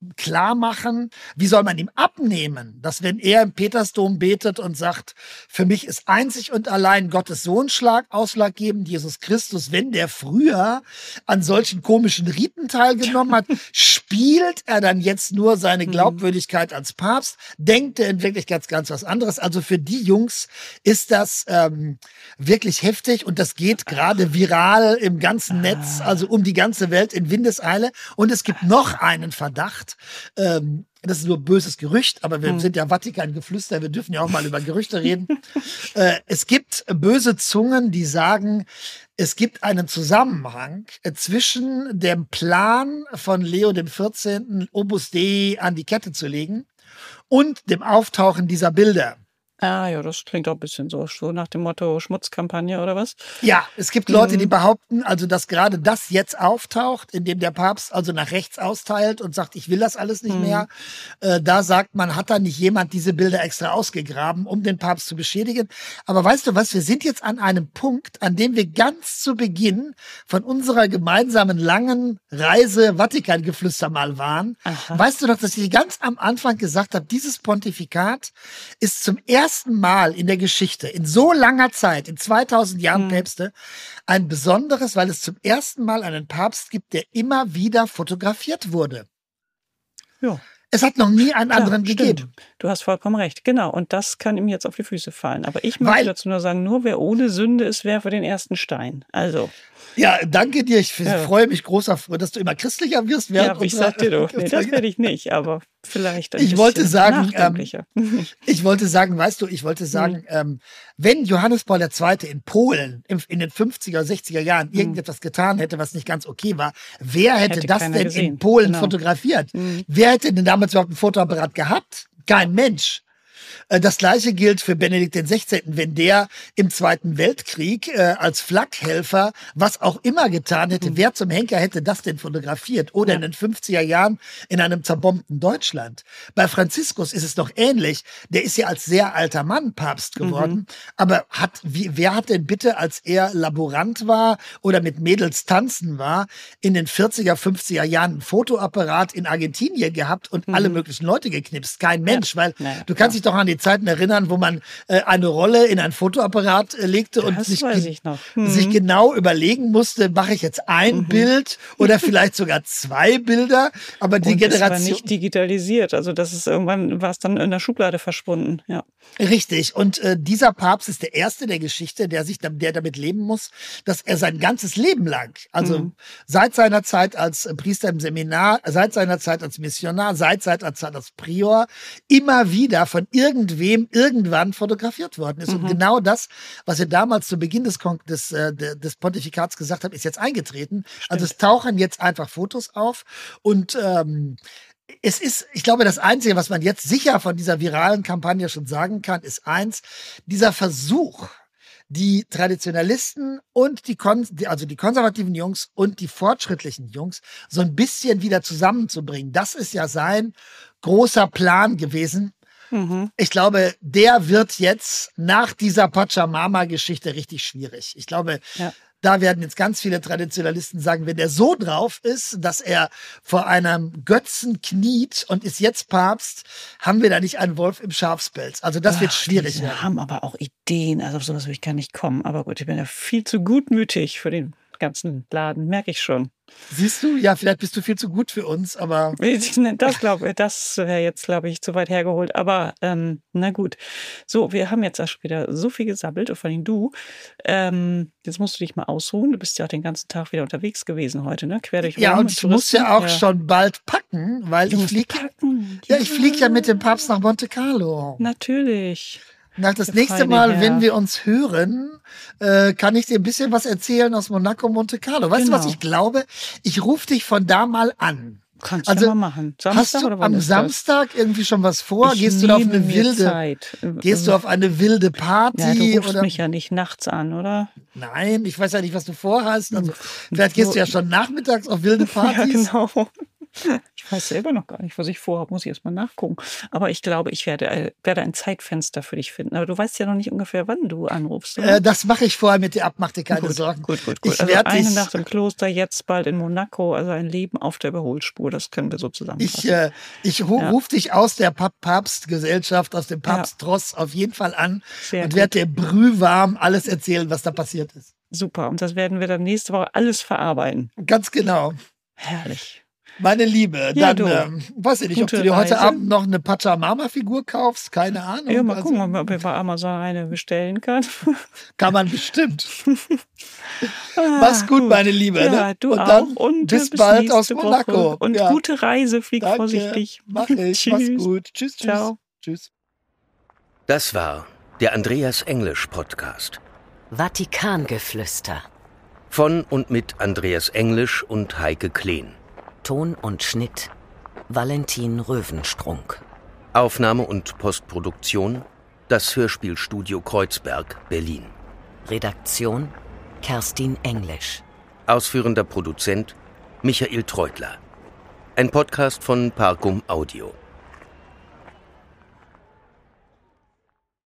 klar machen, wie soll man ihm abnehmen, dass wenn er im Petersdom betet und sagt, für mich ist einzig und allein Gottes Sohn schlag, ausschlaggebend, Jesus Christus, wenn der früher an solchen komischen Riten teilgenommen hat, spielt er dann jetzt nur seine Glaubwürdigkeit als Papst, denkt er in Wirklichkeit ganz was anderes. Also für die Jungs ist das ähm, wirklich heftig und das geht gerade viral im ganzen Netz, also um die ganze Welt in Windeseile. Und es gibt noch einen Verdacht. Ähm, das ist nur böses Gerücht, aber wir hm. sind ja Vatikan-Geflüster, wir dürfen ja auch mal über Gerüchte reden. äh, es gibt böse Zungen, die sagen, es gibt einen Zusammenhang äh, zwischen dem Plan von Leo dem vierzehnten. Opus Dei an die Kette zu legen und dem Auftauchen dieser Bilder. Ah ja, das klingt auch ein bisschen so, so nach dem Motto Schmutzkampagne oder was? Ja, es gibt Leute, die behaupten, also dass gerade das jetzt auftaucht, indem der Papst also nach rechts austeilt und sagt, ich will das alles nicht mhm. mehr. Äh, da sagt man, hat da nicht jemand diese Bilder extra ausgegraben, um den Papst zu beschädigen. Aber weißt du was, wir sind jetzt an einem Punkt, an dem wir ganz zu Beginn von unserer gemeinsamen langen Reise Vatikan-Geflüster mal waren. Aha. Weißt du noch, dass ich ganz am Anfang gesagt habe, dieses Pontifikat ist zum ersten Mal in der Geschichte, in so langer Zeit, in zweitausend Jahren hm. Päpste, ein besonderes, weil es zum ersten Mal einen Papst gibt, der immer wieder fotografiert wurde. Ja. Es hat noch nie einen Klar, anderen stimmt. gegeben. Du hast vollkommen recht, genau. Und das kann ihm jetzt auf die Füße fallen. Aber ich möchte Weil, dazu nur sagen, nur wer ohne Sünde ist, werfe den ersten Stein. Also. Ja, danke dir. Ich Ja. freue mich großer, dass du immer christlicher wirst. Ja, während aber ich unserer- sag dir doch, nee, das werde ich nicht, aber vielleicht ein Ich wollte bisschen sagen, nachdenklicher. Ich wollte sagen, weißt du, ich wollte sagen, ähm, wenn Johannes Paul der Zweite. in Polen im, in den fünfziger, sechziger Jahren irgendetwas getan hätte, was nicht ganz okay war, wer hätte, Hätte das keiner denn gesehen. in Polen Genau. fotografiert? Mhm. Wer hätte denn damals überhaupt ein Fotoapparat gehabt? Kein Mensch. Äh, Das gleiche gilt für Benedikt den Sechzehnten. Wenn der im Zweiten Weltkrieg äh, als Flakhelfer was auch immer getan hätte, wer zum Henker hätte das denn fotografiert? Oder Ja. in den fünfziger Jahren in einem zerbombten Deutschland. Bei Franziskus ist es doch ähnlich. Der ist ja als sehr alter Mann Papst geworden. Aber hat, wie, wer hat denn bitte, als er Laborant war oder mit Mädels tanzen war, in den vierziger, fünfziger Jahren ein Fotoapparat in Argentinien gehabt und alle möglichen Leute geknipst? Kein Mensch, weil Naja, du kannst dich doch an die Zeiten erinnern, wo man äh, eine Rolle in ein Fotoapparat äh, legte und Das sich, weiß ge- ich noch. sich Mhm. genau überlegen musste, mache ich jetzt ein Bild oder vielleicht sogar zwei Bilder, aber die Und es war Generation... nicht digitalisiert. Also das ist irgendwann war es dann in der Schublade verschwunden. Ja. Richtig. Und äh, dieser Papst ist der erste der Geschichte, der sich, dam- der damit leben muss, dass er sein ganzes Leben lang, also Mhm. seit seiner Zeit als äh, Priester im Seminar, seit seiner Zeit als Missionar, seit seiner Zeit als Prior, immer wieder von irgendwem irgendwann fotografiert worden ist. Und genau das, was wir damals zu Beginn des, Kon des, äh, de- des Pontifikats gesagt haben, ist jetzt eingetreten. Also es tauchen jetzt einfach Fotos auf und ähm, es ist, ich glaube, das Einzige, was man jetzt sicher von dieser viralen Kampagne schon sagen kann, ist eins, dieser Versuch, die Traditionalisten und die, Kon die, also die konservativen Jungs und die fortschrittlichen Jungs so ein bisschen wieder zusammenzubringen. Das ist ja sein großer Plan gewesen. Mhm. Ich glaube, der wird jetzt nach dieser Pachamama-Geschichte richtig schwierig. Ich glaube, Ja. da werden jetzt ganz viele Traditionalisten sagen, wenn der so drauf ist, dass er vor einem Götzen kniet und ist jetzt Papst, haben wir da nicht einen Wolf im Schafspelz. Also das wird Ach, schwierig die werden. haben aber auch Ideen. Also auf sowas will ich gar nicht kommen. Aber gut, ich bin ja viel zu gutmütig für den ganzen Laden, merke ich schon. Siehst du? Ja, vielleicht bist du viel zu gut für uns, aber Das glaube ich, das wäre jetzt, glaube ich, zu weit hergeholt. Aber ähm, na gut. So, wir haben jetzt auch schon wieder so viel gesabbelt, und vor allem du. Ähm, jetzt musst du dich mal ausruhen. Du bist ja auch den ganzen Tag wieder unterwegs gewesen heute, ne? Quer durch ja, Rom und mit ich muss Touristen. ja auch Ja. schon bald packen, weil Du ich musst fliege packen. ja, ich flieg ja mit dem Papst nach Monte Carlo. Natürlich. Nach das Der nächste feine Mal, Herr. wenn wir uns hören, äh, kann ich dir ein bisschen was erzählen aus Monaco, Monte Carlo. Weißt du, was Genau. ich glaube? Ich rufe dich von da mal an. Kannst Also, du ja mal machen. Hast Samstag du oder wann am ist das? Samstag irgendwie schon was vor? Ich Gehst du da auf nehme eine mir wilde, Zeit. gehst du auf eine wilde Party? Ja, du rufst oder? mich ja nicht nachts an, oder? Nein, ich weiß ja nicht, was du vorhast. Also, vielleicht gehst du ja schon nachmittags auf wilde Ja, Partys. genau. Ich weiß selber noch gar nicht, was ich vorhabe, muss ich erst mal nachgucken. Aber ich glaube, ich werde, äh, werde ein Zeitfenster für dich finden. Aber du weißt ja noch nicht ungefähr, wann du anrufst, oder? Äh, das mache ich vorher mit dir ab, mach dir keine Gut, Sorgen. gut, gut, gut. Ich Also werd eine dich- Nacht im Kloster, jetzt bald in Monaco, also ein Leben auf der Überholspur, das können wir so zusammenfassen. Ich, äh, ich ru Ja. ruf dich aus der Pa- Papstgesellschaft, aus dem Papsttross auf jeden Fall an Sehr und gut. werde dir brühwarm alles erzählen, was da passiert ist. Super, und das werden wir dann nächste Woche alles verarbeiten. Ganz genau. Herrlich. Meine Liebe, Ja, dann du. ähm, weiß ich nicht, ob Gute du dir heute Reise. Abend noch eine Pachamama-Figur kaufst, keine Ahnung. Ja, mal Also, gucken, ob ich bei Amazon eine bestellen kann. kann man bestimmt. Ah, Mach's gut, meine Liebe. Ja, ne? du und auch. dann Und bis, bis bald nächste aus Monaco. Woche. Und ja. gute Reise, flieg Danke. vorsichtig. Mach ich. Mach's Tschüss. gut. Tschüss, tschüss. Ciao. Tschüss. Das war der Andreas Englisch Podcast. Vatikangeflüster. Von und mit Andreas Englisch und Heike Kleen. Ton und Schnitt Valentin Röwenstrunk. Aufnahme und Postproduktion das Hörspielstudio Kreuzberg, Berlin. Redaktion Kerstin Englisch. Ausführender Produzent Michael Treutler. Ein Podcast von Parkum Audio.